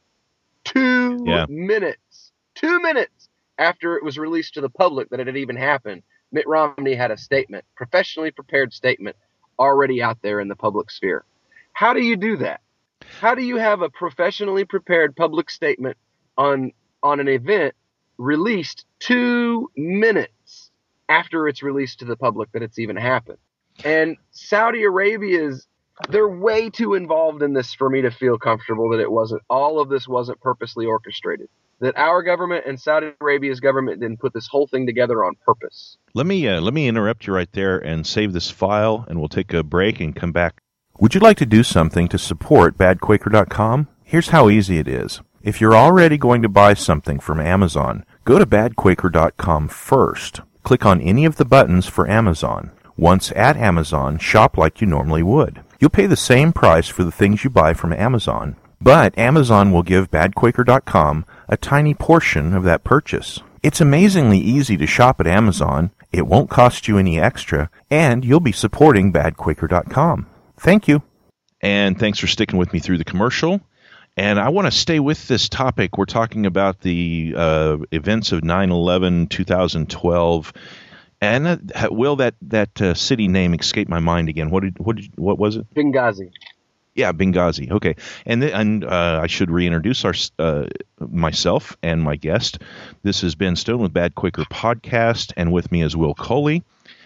Speaker 2: Two
Speaker 1: Yeah.
Speaker 2: minutes, two minutes after it was released to the public that it had even happened, Mitt Romney had a statement, professionally prepared statement, already out there in the public sphere. How do you do that? How do you have a professionally prepared public statement on on an event released two minutes after it's released to the public that it's even happened? And Saudi Arabia's, they're way too involved in this for me to feel comfortable that it wasn't, all of this wasn't purposely orchestrated. That our government and Saudi Arabia's government didn't put this whole thing together on purpose.
Speaker 1: Let me uh, let me interrupt you right there and save this file, and we'll take a break and come back. Would you like to do something to support bad quaker dot com? Here's how easy it is. If you're already going to buy something from Amazon, go to bad quaker dot com first. Click on any of the buttons for Amazon. Once at Amazon, shop like you normally would. You'll pay the same price for the things you buy from Amazon, but Amazon will give bad quaker dot com a tiny portion of that purchase. It's amazingly easy to shop at Amazon, it won't cost you any extra, and you'll be supporting bad quaker dot com. Thank you. And thanks for sticking with me through the commercial. And I want to stay with this topic. We're talking about the uh, events of nine eleven, two thousand twelve. And uh, will that that uh, city name escape my mind again? What did what did, what was it?
Speaker 2: Benghazi.
Speaker 1: Yeah, Benghazi. Okay, and th- and uh, I should reintroduce our uh, myself and my guest. This is Ben Stone with Bad Quaker Podcast, and with me is Will Coley.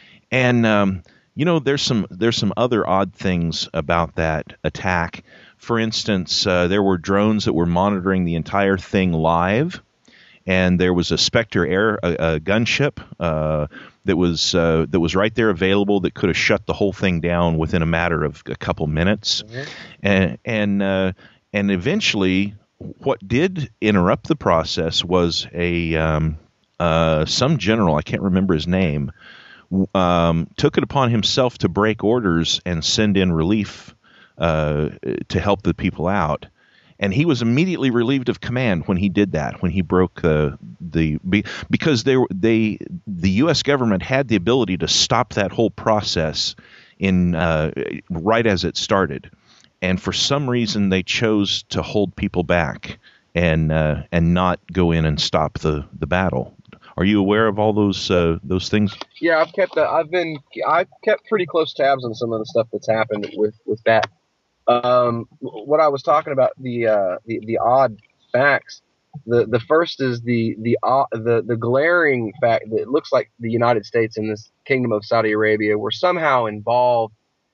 Speaker 1: And um, you know, there's some there's some other odd things about that attack. For instance, uh, there were drones that were monitoring the entire thing live. And there was a Spectre air a, a gunship uh, that was uh, that was right there available that could have shut the whole thing down within a matter of a couple minutes, mm-hmm. and and uh, and eventually, what did interrupt the process was a um, uh, some general, I can't remember his name, um, took it upon himself to break orders and send in relief uh, to help the people out. And he was immediately relieved of command when he did that, when he broke uh, the because they they the U S government had the ability to stop that whole process in uh, right as it started, and for some reason they chose to hold people back and uh, and not go in and stop the, the battle. Are you aware of all those uh, those things?
Speaker 2: Yeah, I've kept uh, I've been I've kept pretty close tabs on some of the stuff that's happened with with that. Um, what I was talking about, the, uh, the, the odd facts, the, the first is the, the, uh, the, the glaring fact that it looks like the United States and this Kingdom of Saudi Arabia were somehow involved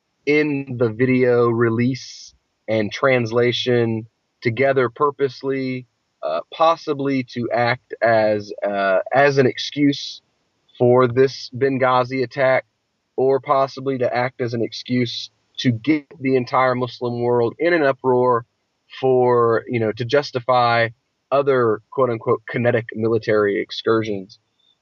Speaker 2: in the video release and translation together purposely, uh, possibly to act as, uh, as an excuse for this Benghazi attack, or possibly to act as an excuse to get the entire Muslim world in an uproar for, you know, to justify other quote unquote kinetic military excursions.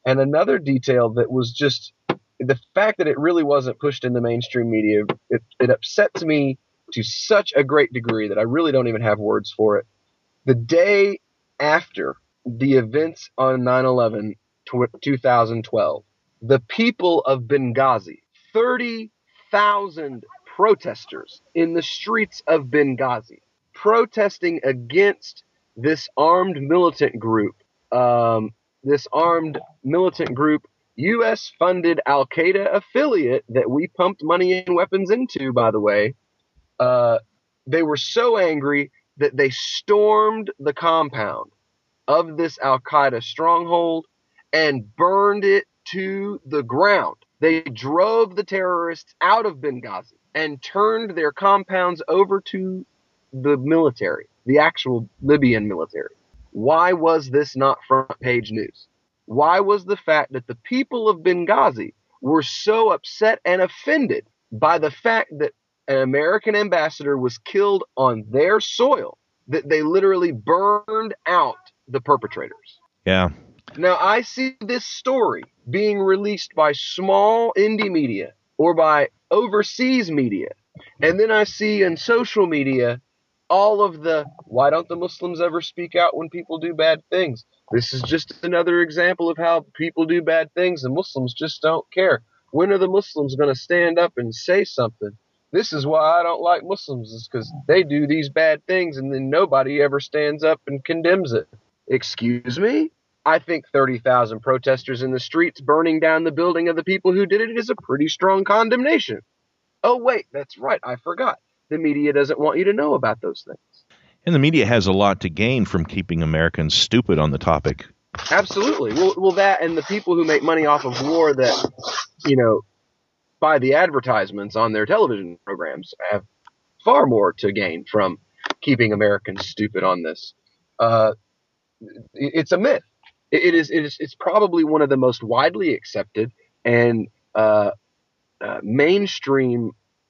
Speaker 2: And another detail that was just the fact that it really wasn't pushed in the mainstream media, it, it upsets me to such a great degree that I really don't even have words for it. The day after the events on nine eleven twenty twelve, the people of Benghazi, thirty thousand protesters in the streets of Benghazi, protesting against this armed militant group, um, this armed militant group, U S-funded Al-Qaeda affiliate that we pumped money and weapons into, by the way. Uh, they were so angry that they stormed the compound of this Al-Qaeda stronghold and burned it to the ground. They drove the terrorists out of Benghazi and turned their compounds over to the military, the actual Libyan military. Why was this not front page news? Why was the fact that the people of Benghazi were so upset and offended by the fact that an American ambassador was killed on their soil that they literally burned out the perpetrators?
Speaker 1: Yeah.
Speaker 2: Now, I see this story being released by small indie media or by overseas media, and then I see in social media all of the, why don't the Muslims ever speak out when people do bad things? This is just another example of how people do bad things and Muslims just don't care. When are the Muslims going to stand up and say something? This is why I don't like Muslims, is because they do these bad things and then nobody ever stands up and condemns it. Excuse me? I think thirty thousand protesters in the streets burning down the building of the people who did it is a pretty strong condemnation. Oh, wait, that's right. I forgot. The media doesn't want you to know about those things.
Speaker 1: And the media has a lot to gain from keeping Americans stupid on the topic.
Speaker 2: Absolutely. Well, well, that and the people who make money off of war that, you know, buy the advertisements on their television programs have far more to gain from keeping Americans stupid on this. Uh, it's a myth. It, it is. It is. It's probably one of the most widely accepted and uh, uh, mainstream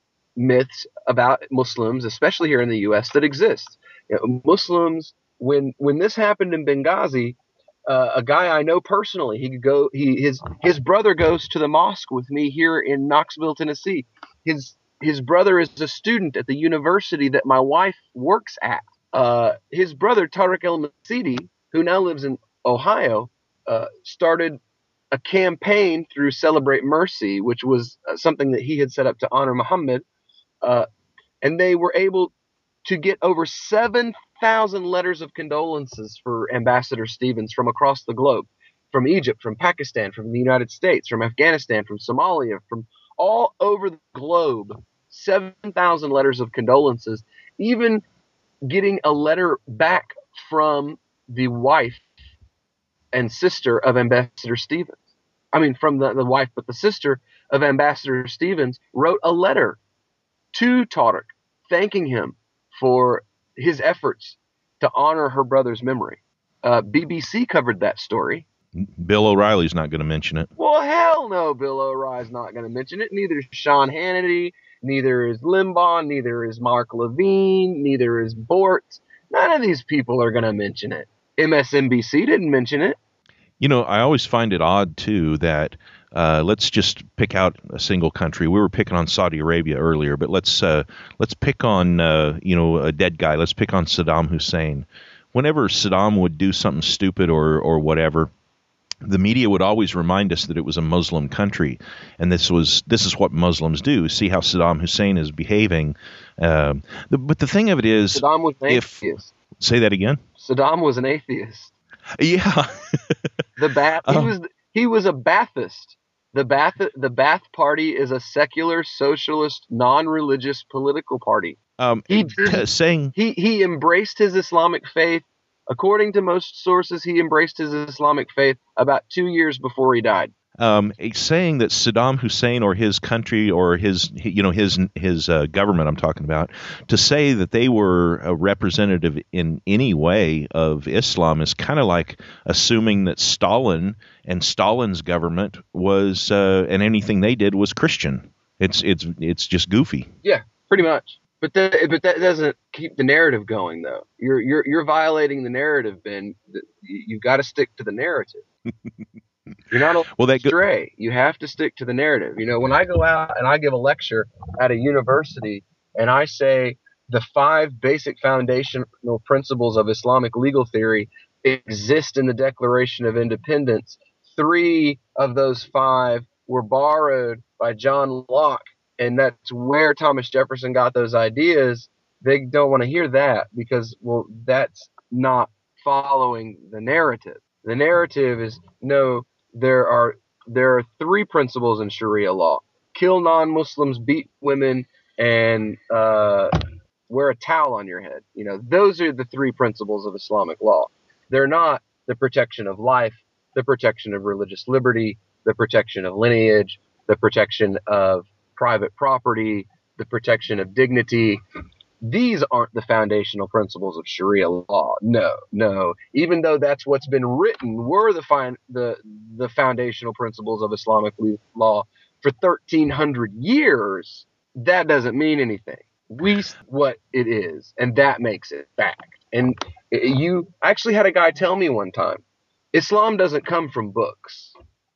Speaker 2: myths about Muslims, especially here in the U S, that exist. You know, Muslims, when when this happened in Benghazi, uh, a guy I know personally, he could go. He his his brother goes to the mosque with me here in Knoxville, Tennessee. His his brother is a student at the university that my wife works at. Uh, his brother Tariq El-Masidi, who now lives in Ohio, uh, started a campaign through Celebrate Mercy, which was uh, something that he had set up to honor Muhammad. Uh, and they were able to get over seven thousand letters of condolences for Ambassador Stevens from across the globe, from Egypt, from Pakistan, from the United States, from Afghanistan, from Somalia, from all over the globe, seven thousand letters of condolences, even getting a letter back from the wife and sister of Ambassador Stevens. I mean, from the, the wife, but the sister of Ambassador Stevens wrote a letter to Tariq thanking him for his efforts to honor her brother's memory. Uh, B B C covered that story.
Speaker 1: Bill O'Reilly's not going to mention it.
Speaker 2: Well, hell no, Bill O'Reilly's not going to mention it. Neither is Sean Hannity, neither is Limbaugh, neither is Mark Levine, neither is Bort. None of these people are going to mention it. M S N B C didn't mention it.
Speaker 1: You know, I always find it odd, too, that uh, let's just pick out a single country. We were picking on Saudi Arabia earlier, but let's uh, let's pick on, uh, you know, a dead guy. Let's pick on Saddam Hussein. Whenever Saddam would do something stupid or, or whatever, the media would always remind us that it was a Muslim country, and this was this is what Muslims do. See how Saddam Hussein is behaving. Uh, the, but the thing of it is,
Speaker 2: Saddam was an
Speaker 1: if,
Speaker 2: atheist.
Speaker 1: Say that again?
Speaker 2: Saddam was an atheist.
Speaker 1: Yeah.
Speaker 2: The Ba'ath, he
Speaker 1: um,
Speaker 2: was he was a Ba'athist. The Ba'ath the Ba'ath Party is a secular, socialist, non-religious political party.
Speaker 1: Um,
Speaker 2: he
Speaker 1: t- saying
Speaker 2: he he embraced his Islamic faith. According to most sources, he embraced his Islamic faith about two years before he died.
Speaker 1: Um, saying that Saddam Hussein or his country or his, you know, his his uh, government, I'm talking about, to say that they were a representative in any way of Islam is kind of like assuming that Stalin and Stalin's government was uh, and anything they did was Christian. It's it's it's just goofy.
Speaker 2: Yeah, pretty much. But that but that doesn't keep the narrative going, though. You're you're you're violating the narrative, Ben. You, you got to stick to the narrative. You're not allowed
Speaker 1: well, that
Speaker 2: to stray. You have to stick to the narrative. You know, when I go out and I give a lecture at a university and I say the five basic foundational principles of Islamic legal theory exist in the Declaration of Independence, three of those five were borrowed by John Locke, and that's where Thomas Jefferson got those ideas. They don't want to hear that because, well, that's not following the narrative. The narrative is, no, there are there are three principles in Sharia law: kill non-Muslims, beat women, and uh, wear a towel on your head. You know, those are the three principles of Islamic law. They're not the protection of life, the protection of religious liberty, the protection of lineage, the protection of private property, the protection of dignity. These aren't the foundational principles of Sharia law. No, no. Even though that's what's been written, were the fin- the the foundational principles of Islamic law for thirteen hundred years, that doesn't mean anything. We what it is, and that makes it fact. And you I actually had a guy tell me one time, Islam doesn't come from books.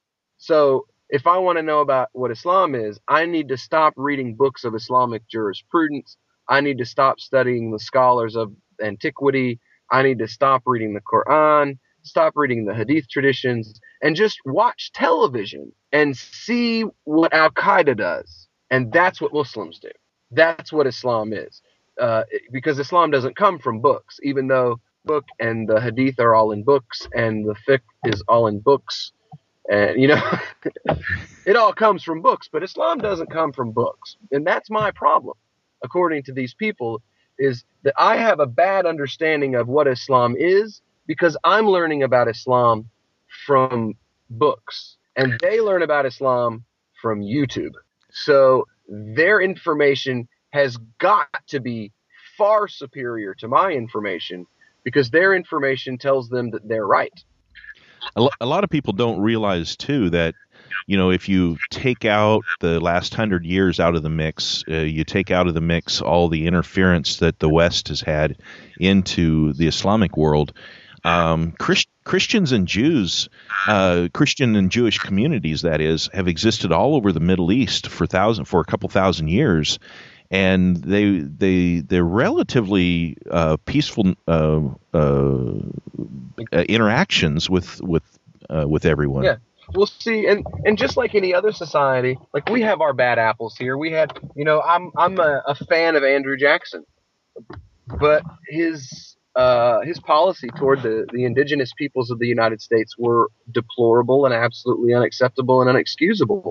Speaker 2: So if I want to know about what Islam is, I need to stop reading books of Islamic jurisprudence. I need to stop studying the scholars of antiquity. I need to stop reading the Quran, stop reading the Hadith traditions, and just watch television and see what Al-Qaeda does. And that's what Muslims do. That's what Islam is. Uh, because Islam doesn't come from books, even though book and the Hadith are all in books and the fiqh is all in books. And, you know, it all comes from books, but Islam doesn't come from books. And that's my problem, according to these people, is that I have a bad understanding of what Islam is because I'm learning about Islam from books. And they learn about Islam from YouTube. So their information has got to be far superior to my information because their information tells them that they're right.
Speaker 1: A, lo- a lot of people don't realize, too, that, you know, if you take out the last hundred years out of the mix, uh, you take out of the mix all the interference that the West has had into the Islamic world, um, Christ- Christians and Jews, uh, Christian and Jewish communities, that is, have existed all over the Middle East for thousand for a couple thousand years. And they they they're relatively uh, peaceful uh, uh, interactions with with uh, with everyone.
Speaker 2: Yeah, we'll see, and and just like any other society, like we have our bad apples here. We had, you know, I'm I'm a, a fan of Andrew Jackson, but his uh, his policy toward the the indigenous peoples of the United States were deplorable and absolutely unacceptable and unexcusable.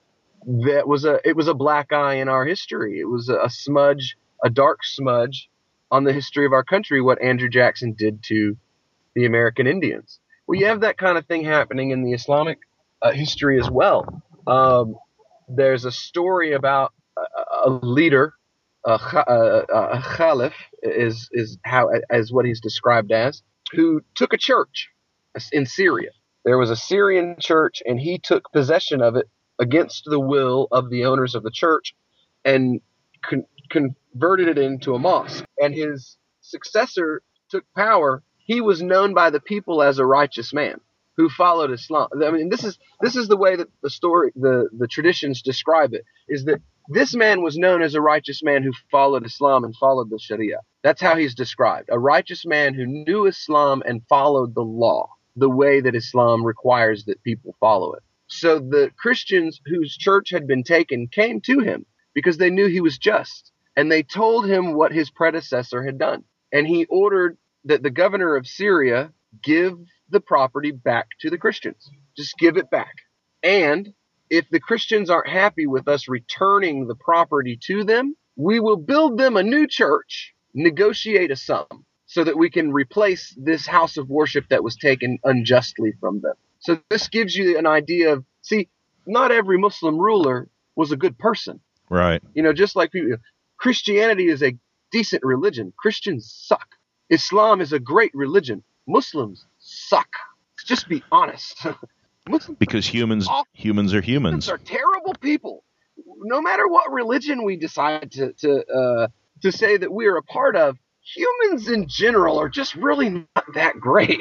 Speaker 2: That was a it was a black eye in our history. It was a, a smudge, a dark smudge on the history of our country, what Andrew Jackson did to the American Indians. Well, you have that kind of thing happening in the Islamic uh, history as well. Um, there's a story about a, a leader, a, a, a caliph is is how as what he's described as, who took a church in Syria. There was a Syrian church, and he took possession of it against the will of the owners of the church and con- converted it into a mosque. And his successor took power. He was known by the people as a righteous man who followed Islam. I mean, this is this is the way that the story, the, the traditions describe it, is that this man was known as a righteous man who followed Islam and followed the Sharia. That's how he's described. A righteous man who knew Islam and followed the law the way that Islam requires that people follow it. So the Christians whose church had been taken came to him because they knew he was just, and they told him what his predecessor had done. And he ordered that the governor of Syria give the property back to the Christians. Just give it back. And if the Christians aren't happy with us returning the property to them, we will build them a new church, negotiate a sum, so that we can replace this house of worship that was taken unjustly from them. So this gives you an idea of, see, not every Muslim ruler was a good person.
Speaker 1: Right.
Speaker 2: You know, just like people, Christianity is a decent religion. Christians suck. Islam is a great religion. Muslims suck. Just be honest.
Speaker 1: Muslims because humans are humans are humans.
Speaker 2: Muslims are terrible people. No matter what religion we decide to to uh, to say that we are a part of, humans in general are just really not that great.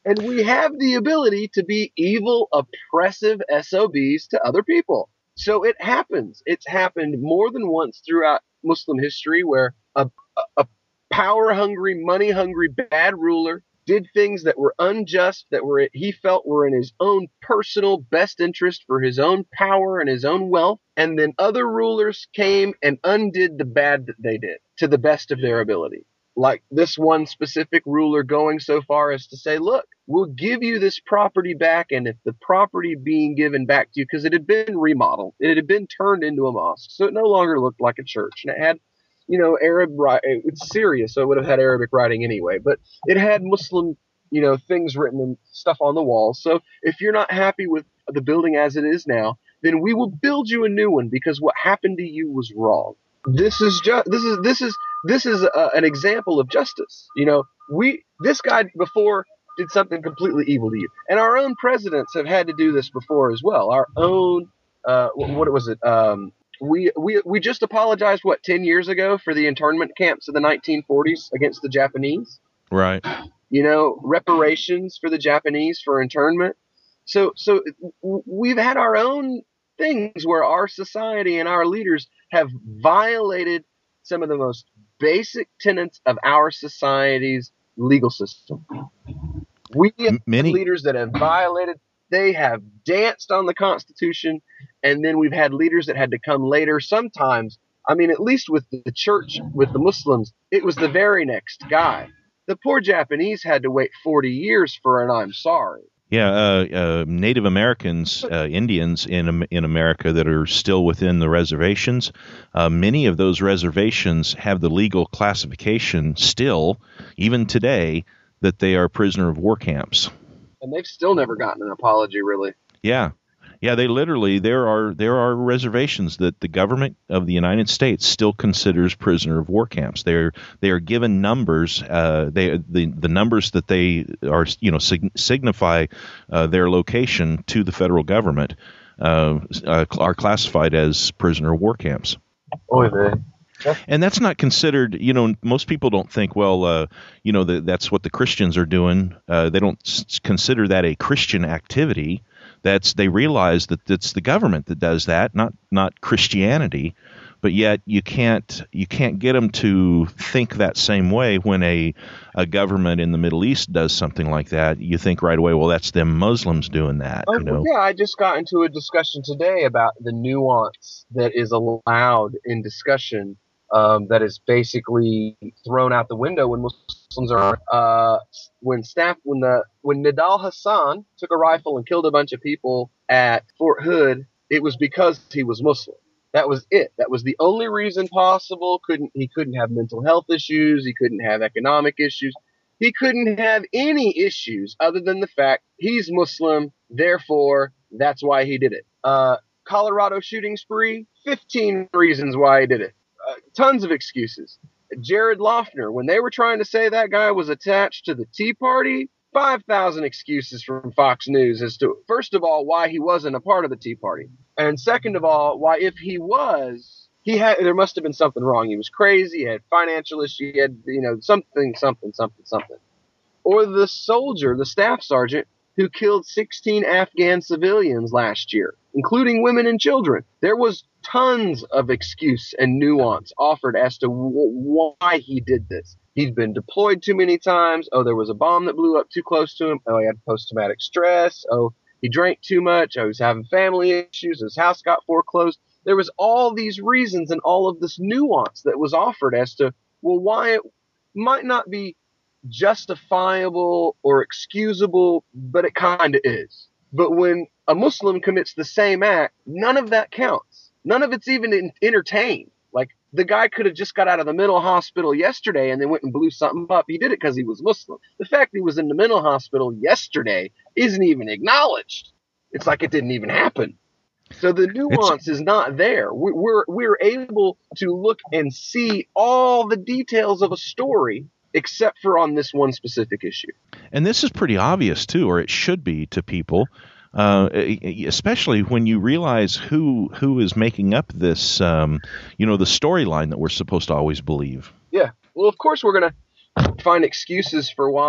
Speaker 2: And we have the ability to be evil, oppressive S O Bs to other people. So it happens. It's happened more than once throughout Muslim history where a, a power-hungry, money-hungry, bad ruler did things that were unjust, that were he felt were in his own personal best interest for his own power and his own wealth. And then other rulers came and undid the bad that they did to the best of their ability. Like this one specific ruler going so far as to say, look, we'll give you this property back. And if the property being given back to you, because it had been remodeled, it had been turned into a mosque. So it no longer looked like a church. And it had, you know, Arab, it's Syria, so it would have had Arabic writing anyway. But it had Muslim, you know, things written and stuff on the walls. So if you're not happy with the building as it is now, then we will build you a new one because what happened to you was wrong. This is just, this is, this is, This is a, an example of justice. You know, we this guy before did something completely evil to you, and our own presidents have had to do this before as well. Our own, uh, what, what was it? Um, we we we just apologized what ten years ago for the internment camps of the nineteen forties against the Japanese.
Speaker 1: Right.
Speaker 2: You know, reparations for the Japanese for internment. So so we've had our own things where our society and our leaders have violated some of the most basic tenets of our society's legal system. We have
Speaker 1: Many
Speaker 2: leaders that have violated, they have danced on the Constitution, and then we've had leaders that had to come later. Sometimes, I mean, at least with the church, with the Muslims, it was the very next guy. The poor Japanese had to wait forty years for an I'm sorry.
Speaker 1: Yeah, uh, uh, Native Americans, uh, Indians in in America that are still within the reservations, uh, many of those reservations have the legal classification still, even today, that they are prisoner of war camps.
Speaker 2: And they've still never gotten an apology, really.
Speaker 1: Yeah. Yeah, they literally, there are there are reservations that the government of the United States still considers prisoner of war camps. They're they are given numbers. Uh, they the the numbers that they are you know sig- signify uh, their location to the federal government uh, uh, are classified as prisoner of war camps.
Speaker 2: Oy vey.
Speaker 1: And that's not considered, you know, most people don't think, well, uh, you know, the, that's what the Christians are doing. Uh, they don't s- consider that a Christian activity. That's they realize that it's the government that does that, not not Christianity. But yet you can't you can't get them to think that same way when a a government in the Middle East does something like that. You think right away, well, that's them Muslims doing that.
Speaker 2: Oh,
Speaker 1: you know?
Speaker 2: Yeah, I just got into a discussion today about the nuance that is allowed in discussion. Um, that is basically thrown out the window when Muslims are uh, when staff when the when Nidal Hassan took a rifle and killed a bunch of people at Fort Hood. It was because he was Muslim. That was it. That was the only reason possible. Couldn't he couldn't have mental health issues. He couldn't have economic issues. He couldn't have any issues other than the fact he's Muslim. Therefore, that's why he did it. Uh, Colorado shooting spree. fifteen reasons why he did it. Uh, tons of excuses. Jared Loughner, when they were trying to say that guy was attached to the Tea Party, five thousand excuses from Fox News as to, first of all, why he wasn't a part of the Tea Party. And second of all, why if he was, he had there must have been something wrong. He was crazy, he had financial issues, he had, you know, something, something, something, something. Or the soldier, the staff sergeant, who killed sixteen Afghan civilians last year, including women and children. There was tons of excuse and nuance offered as to w- why he did this. He'd been deployed too many times. Oh, there was a bomb that blew up too close to him. Oh, he had post-traumatic stress. Oh, he drank too much. Oh, he was having family issues. His house got foreclosed. There was all these reasons and all of this nuance that was offered as to, well, why it might not be justifiable or excusable, but it kind of is. But when a Muslim commits the same act, none of that counts. None of it's even in- entertained. Like, the guy could have just got out of the mental hospital yesterday and then went and blew something up. He did it because he was Muslim. The fact he was in the mental hospital yesterday isn't even acknowledged. It's like it didn't even happen. So the nuance it's, is not there. We, we're we're able to look and see all the details of a story except for on this one specific issue.
Speaker 1: And this is pretty obvious, too, or it should be to people. Uh, especially when you realize who who is making up this, um, you know, the storyline that we're supposed to always believe.
Speaker 2: Yeah. Well, of course, we're going to find excuses for why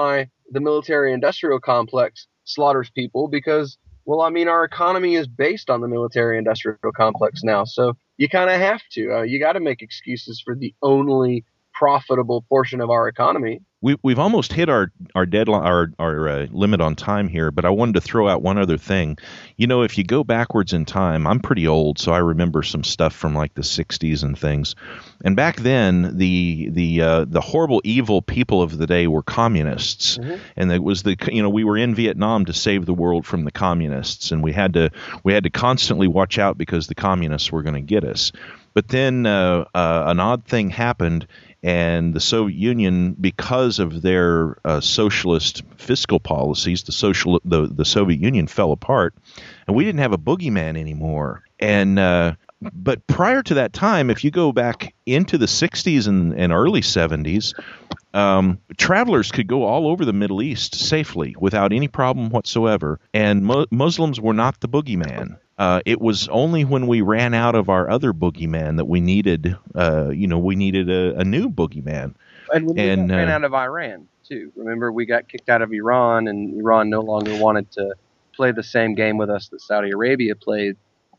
Speaker 2: the military-industrial complex slaughters people because, well, I mean, our economy is based on the military-industrial complex now. So you kind of have to. Uh, you got to make excuses for the only profitable portion of our economy.
Speaker 1: We, we've almost hit our our deadline, our our uh, limit on time here, but I wanted to throw out one other thing. You know, if you go backwards in time, I'm pretty old, so I remember some stuff from like the sixties and things. And back then, the the uh, the horrible, evil people of the day were communists, mm-hmm. and it was the you know we were in Vietnam to save the world from the communists, and we had to we had to constantly watch out because the communists were going to get us. But then uh, uh, an odd thing happened. And the Soviet Union, because of their uh, socialist fiscal policies, the social the, the Soviet Union fell apart, and we didn't have a boogeyman anymore. And uh, but prior to that time, if you go back into the sixties and, and early seventies, um, travelers could go all over the Middle East safely without any problem whatsoever, and Mo- Muslims were not the boogeyman. Uh, it was only when we ran out of our other boogeyman that we needed, uh, you know, we needed a, a new boogeyman.
Speaker 2: And when
Speaker 1: and,
Speaker 2: we ran
Speaker 1: uh,
Speaker 2: out of Iran, too. Remember, we got kicked out of Iran, and Iran no longer wanted to play the same game with us that Saudi Arabia played.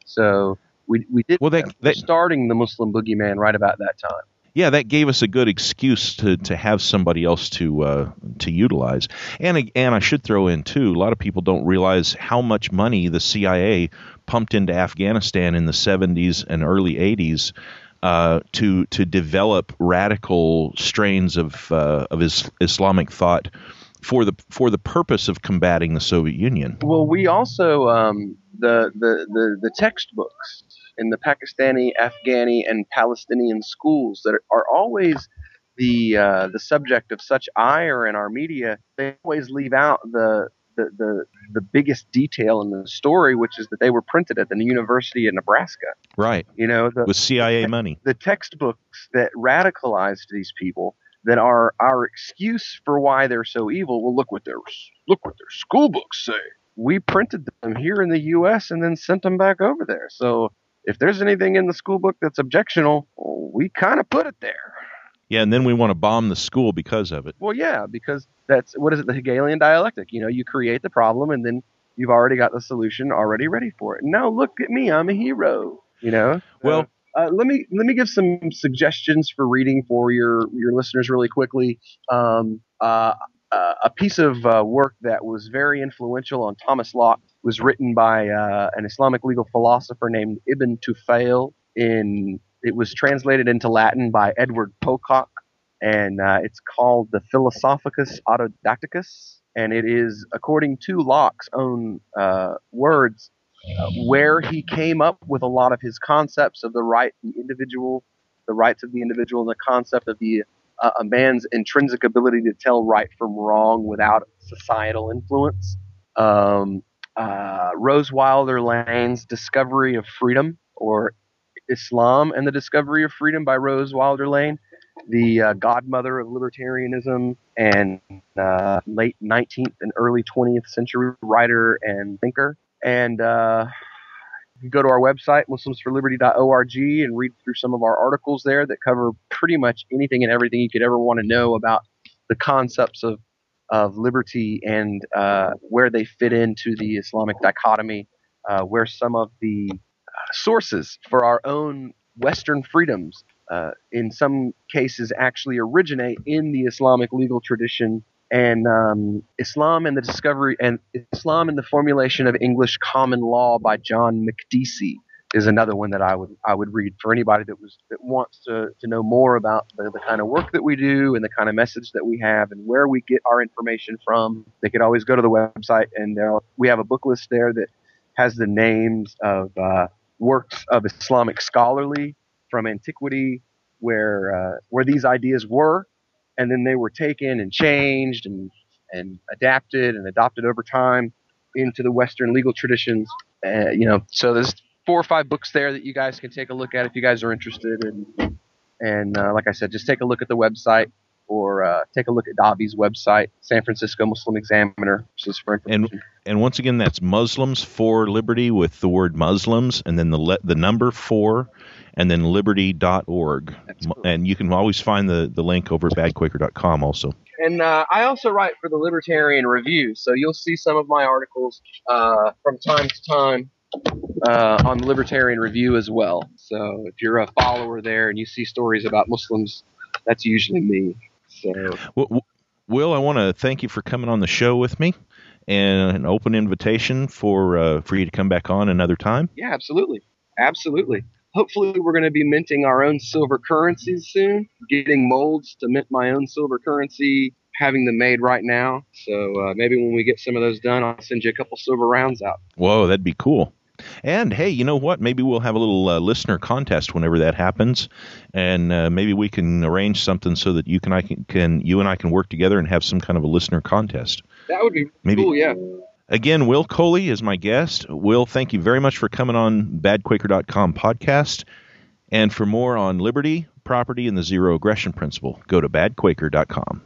Speaker 2: So we we did
Speaker 1: well, they, they,
Speaker 2: starting the Muslim boogeyman right about that time.
Speaker 1: Yeah, that gave us a good excuse to, to have somebody else to uh, to utilize. And and I should throw in, too, a lot of people don't realize how much money the C I A pumped into Afghanistan in the seventies and early eighties uh, to to develop radical strains of uh, of is, Islamic thought for the for the purpose of combating the Soviet Union.
Speaker 2: Well, we also um, the, the the the textbooks in the Pakistani, Afghani, and Palestinian schools that are, are always the uh, the subject of such ire in our media. They always leave out the, the the the biggest detail in the story, which is that they were printed at the University of Nebraska.
Speaker 1: Right.
Speaker 2: You know, the,
Speaker 1: with C I A
Speaker 2: the,
Speaker 1: money.
Speaker 2: The textbooks that radicalized these people, that are our excuse for why they're so evil. Well, look what their look what their school books say. We printed them here in the U S and then sent them back over there. So if there's anything in the school book that's objectionable, we kind of put it there.
Speaker 1: Yeah, and then we want to bomb the school because of it.
Speaker 2: Well, yeah, because that's, what is it, the Hegelian dialectic. You know, you create the problem, and then you've already got the solution already ready for it. Now look at me, I'm a hero, you know?
Speaker 1: Well,
Speaker 2: uh, let me let me give some suggestions for reading for your, your listeners really quickly. Um, uh, uh, a piece of uh, work that was very influential on Thomas Locke was written by uh, an Islamic legal philosopher named Ibn Tufayl. In it was translated into Latin by Edward Pocock, and uh, it's called the Philosophicus Autodacticus. And it is, according to Locke's own uh, words, uh, where he came up with a lot of his concepts of the right, the individual, the rights of the individual, and the concept of the uh, a man's intrinsic ability to tell right from wrong without societal influence. Um, uh, Rose Wilder Lane's Discovery of Freedom, or Islam and the Discovery of Freedom by Rose Wilder Lane, the uh, godmother of libertarianism and uh, late nineteenth and early twentieth century writer and thinker. And uh, you go to our website, muslims for liberty dot org, and read through some of our articles there that cover pretty much anything and everything you could ever want to know about the concepts of of liberty and uh, where they fit into the Islamic dichotomy, uh, where some of the uh, sources for our own Western freedoms uh, in some cases actually originate in the Islamic legal tradition. And um, Islam and the Discovery and Islam and the Formulation of English Common Law by John Makdisi is another one that I would I would read for anybody that was that wants to, to know more about the, the kind of work that we do and the kind of message that we have and where we get our information from. They could always go to the website, and we have a book list there that has the names of uh, works of Islamic scholarly from antiquity where uh, where these ideas were, and then they were taken and changed and and adapted and adopted over time into the Western legal traditions. Uh, you know, so there's four or five books there that you guys can take a look at if you guys are interested. And, and uh, like I said, just take a look at the website. or uh, take a look at Davi's website, San Francisco Muslim Examiner, just for
Speaker 1: And
Speaker 2: information.
Speaker 1: and once again, that's Muslims for Liberty with the word Muslims and then the le- the number four and then liberty dot org. And you can always find the, the link over at bad quaker dot com also.
Speaker 2: And uh, I also write for the Libertarian Review, so you'll see some of my articles uh, from time to time uh, on the Libertarian Review as well. So if you're a follower there and you see stories about Muslims, that's usually me. So,
Speaker 1: Well, Will, I want to thank you for coming on the show with me, and an open invitation for uh, for you to come back on another time.
Speaker 2: Yeah, absolutely. Absolutely. Hopefully we're going to be minting our own silver currencies soon, getting molds to mint my own silver currency, having them made right now. So uh, maybe when we get some of those done, I'll send you a couple silver rounds out.
Speaker 1: Whoa, that'd be cool. And hey, you know what? Maybe we'll have a little uh, listener contest whenever that happens, and uh, maybe we can arrange something so that you can I can, can you and I can work together and have some kind of a listener contest.
Speaker 2: That would be
Speaker 1: maybe,
Speaker 2: cool, yeah.
Speaker 1: Again, Will Coley is my guest. Will, thank you very much for coming on bad quaker dot com podcast. And for more on liberty, property, and the zero aggression principle, go to bad quaker dot com.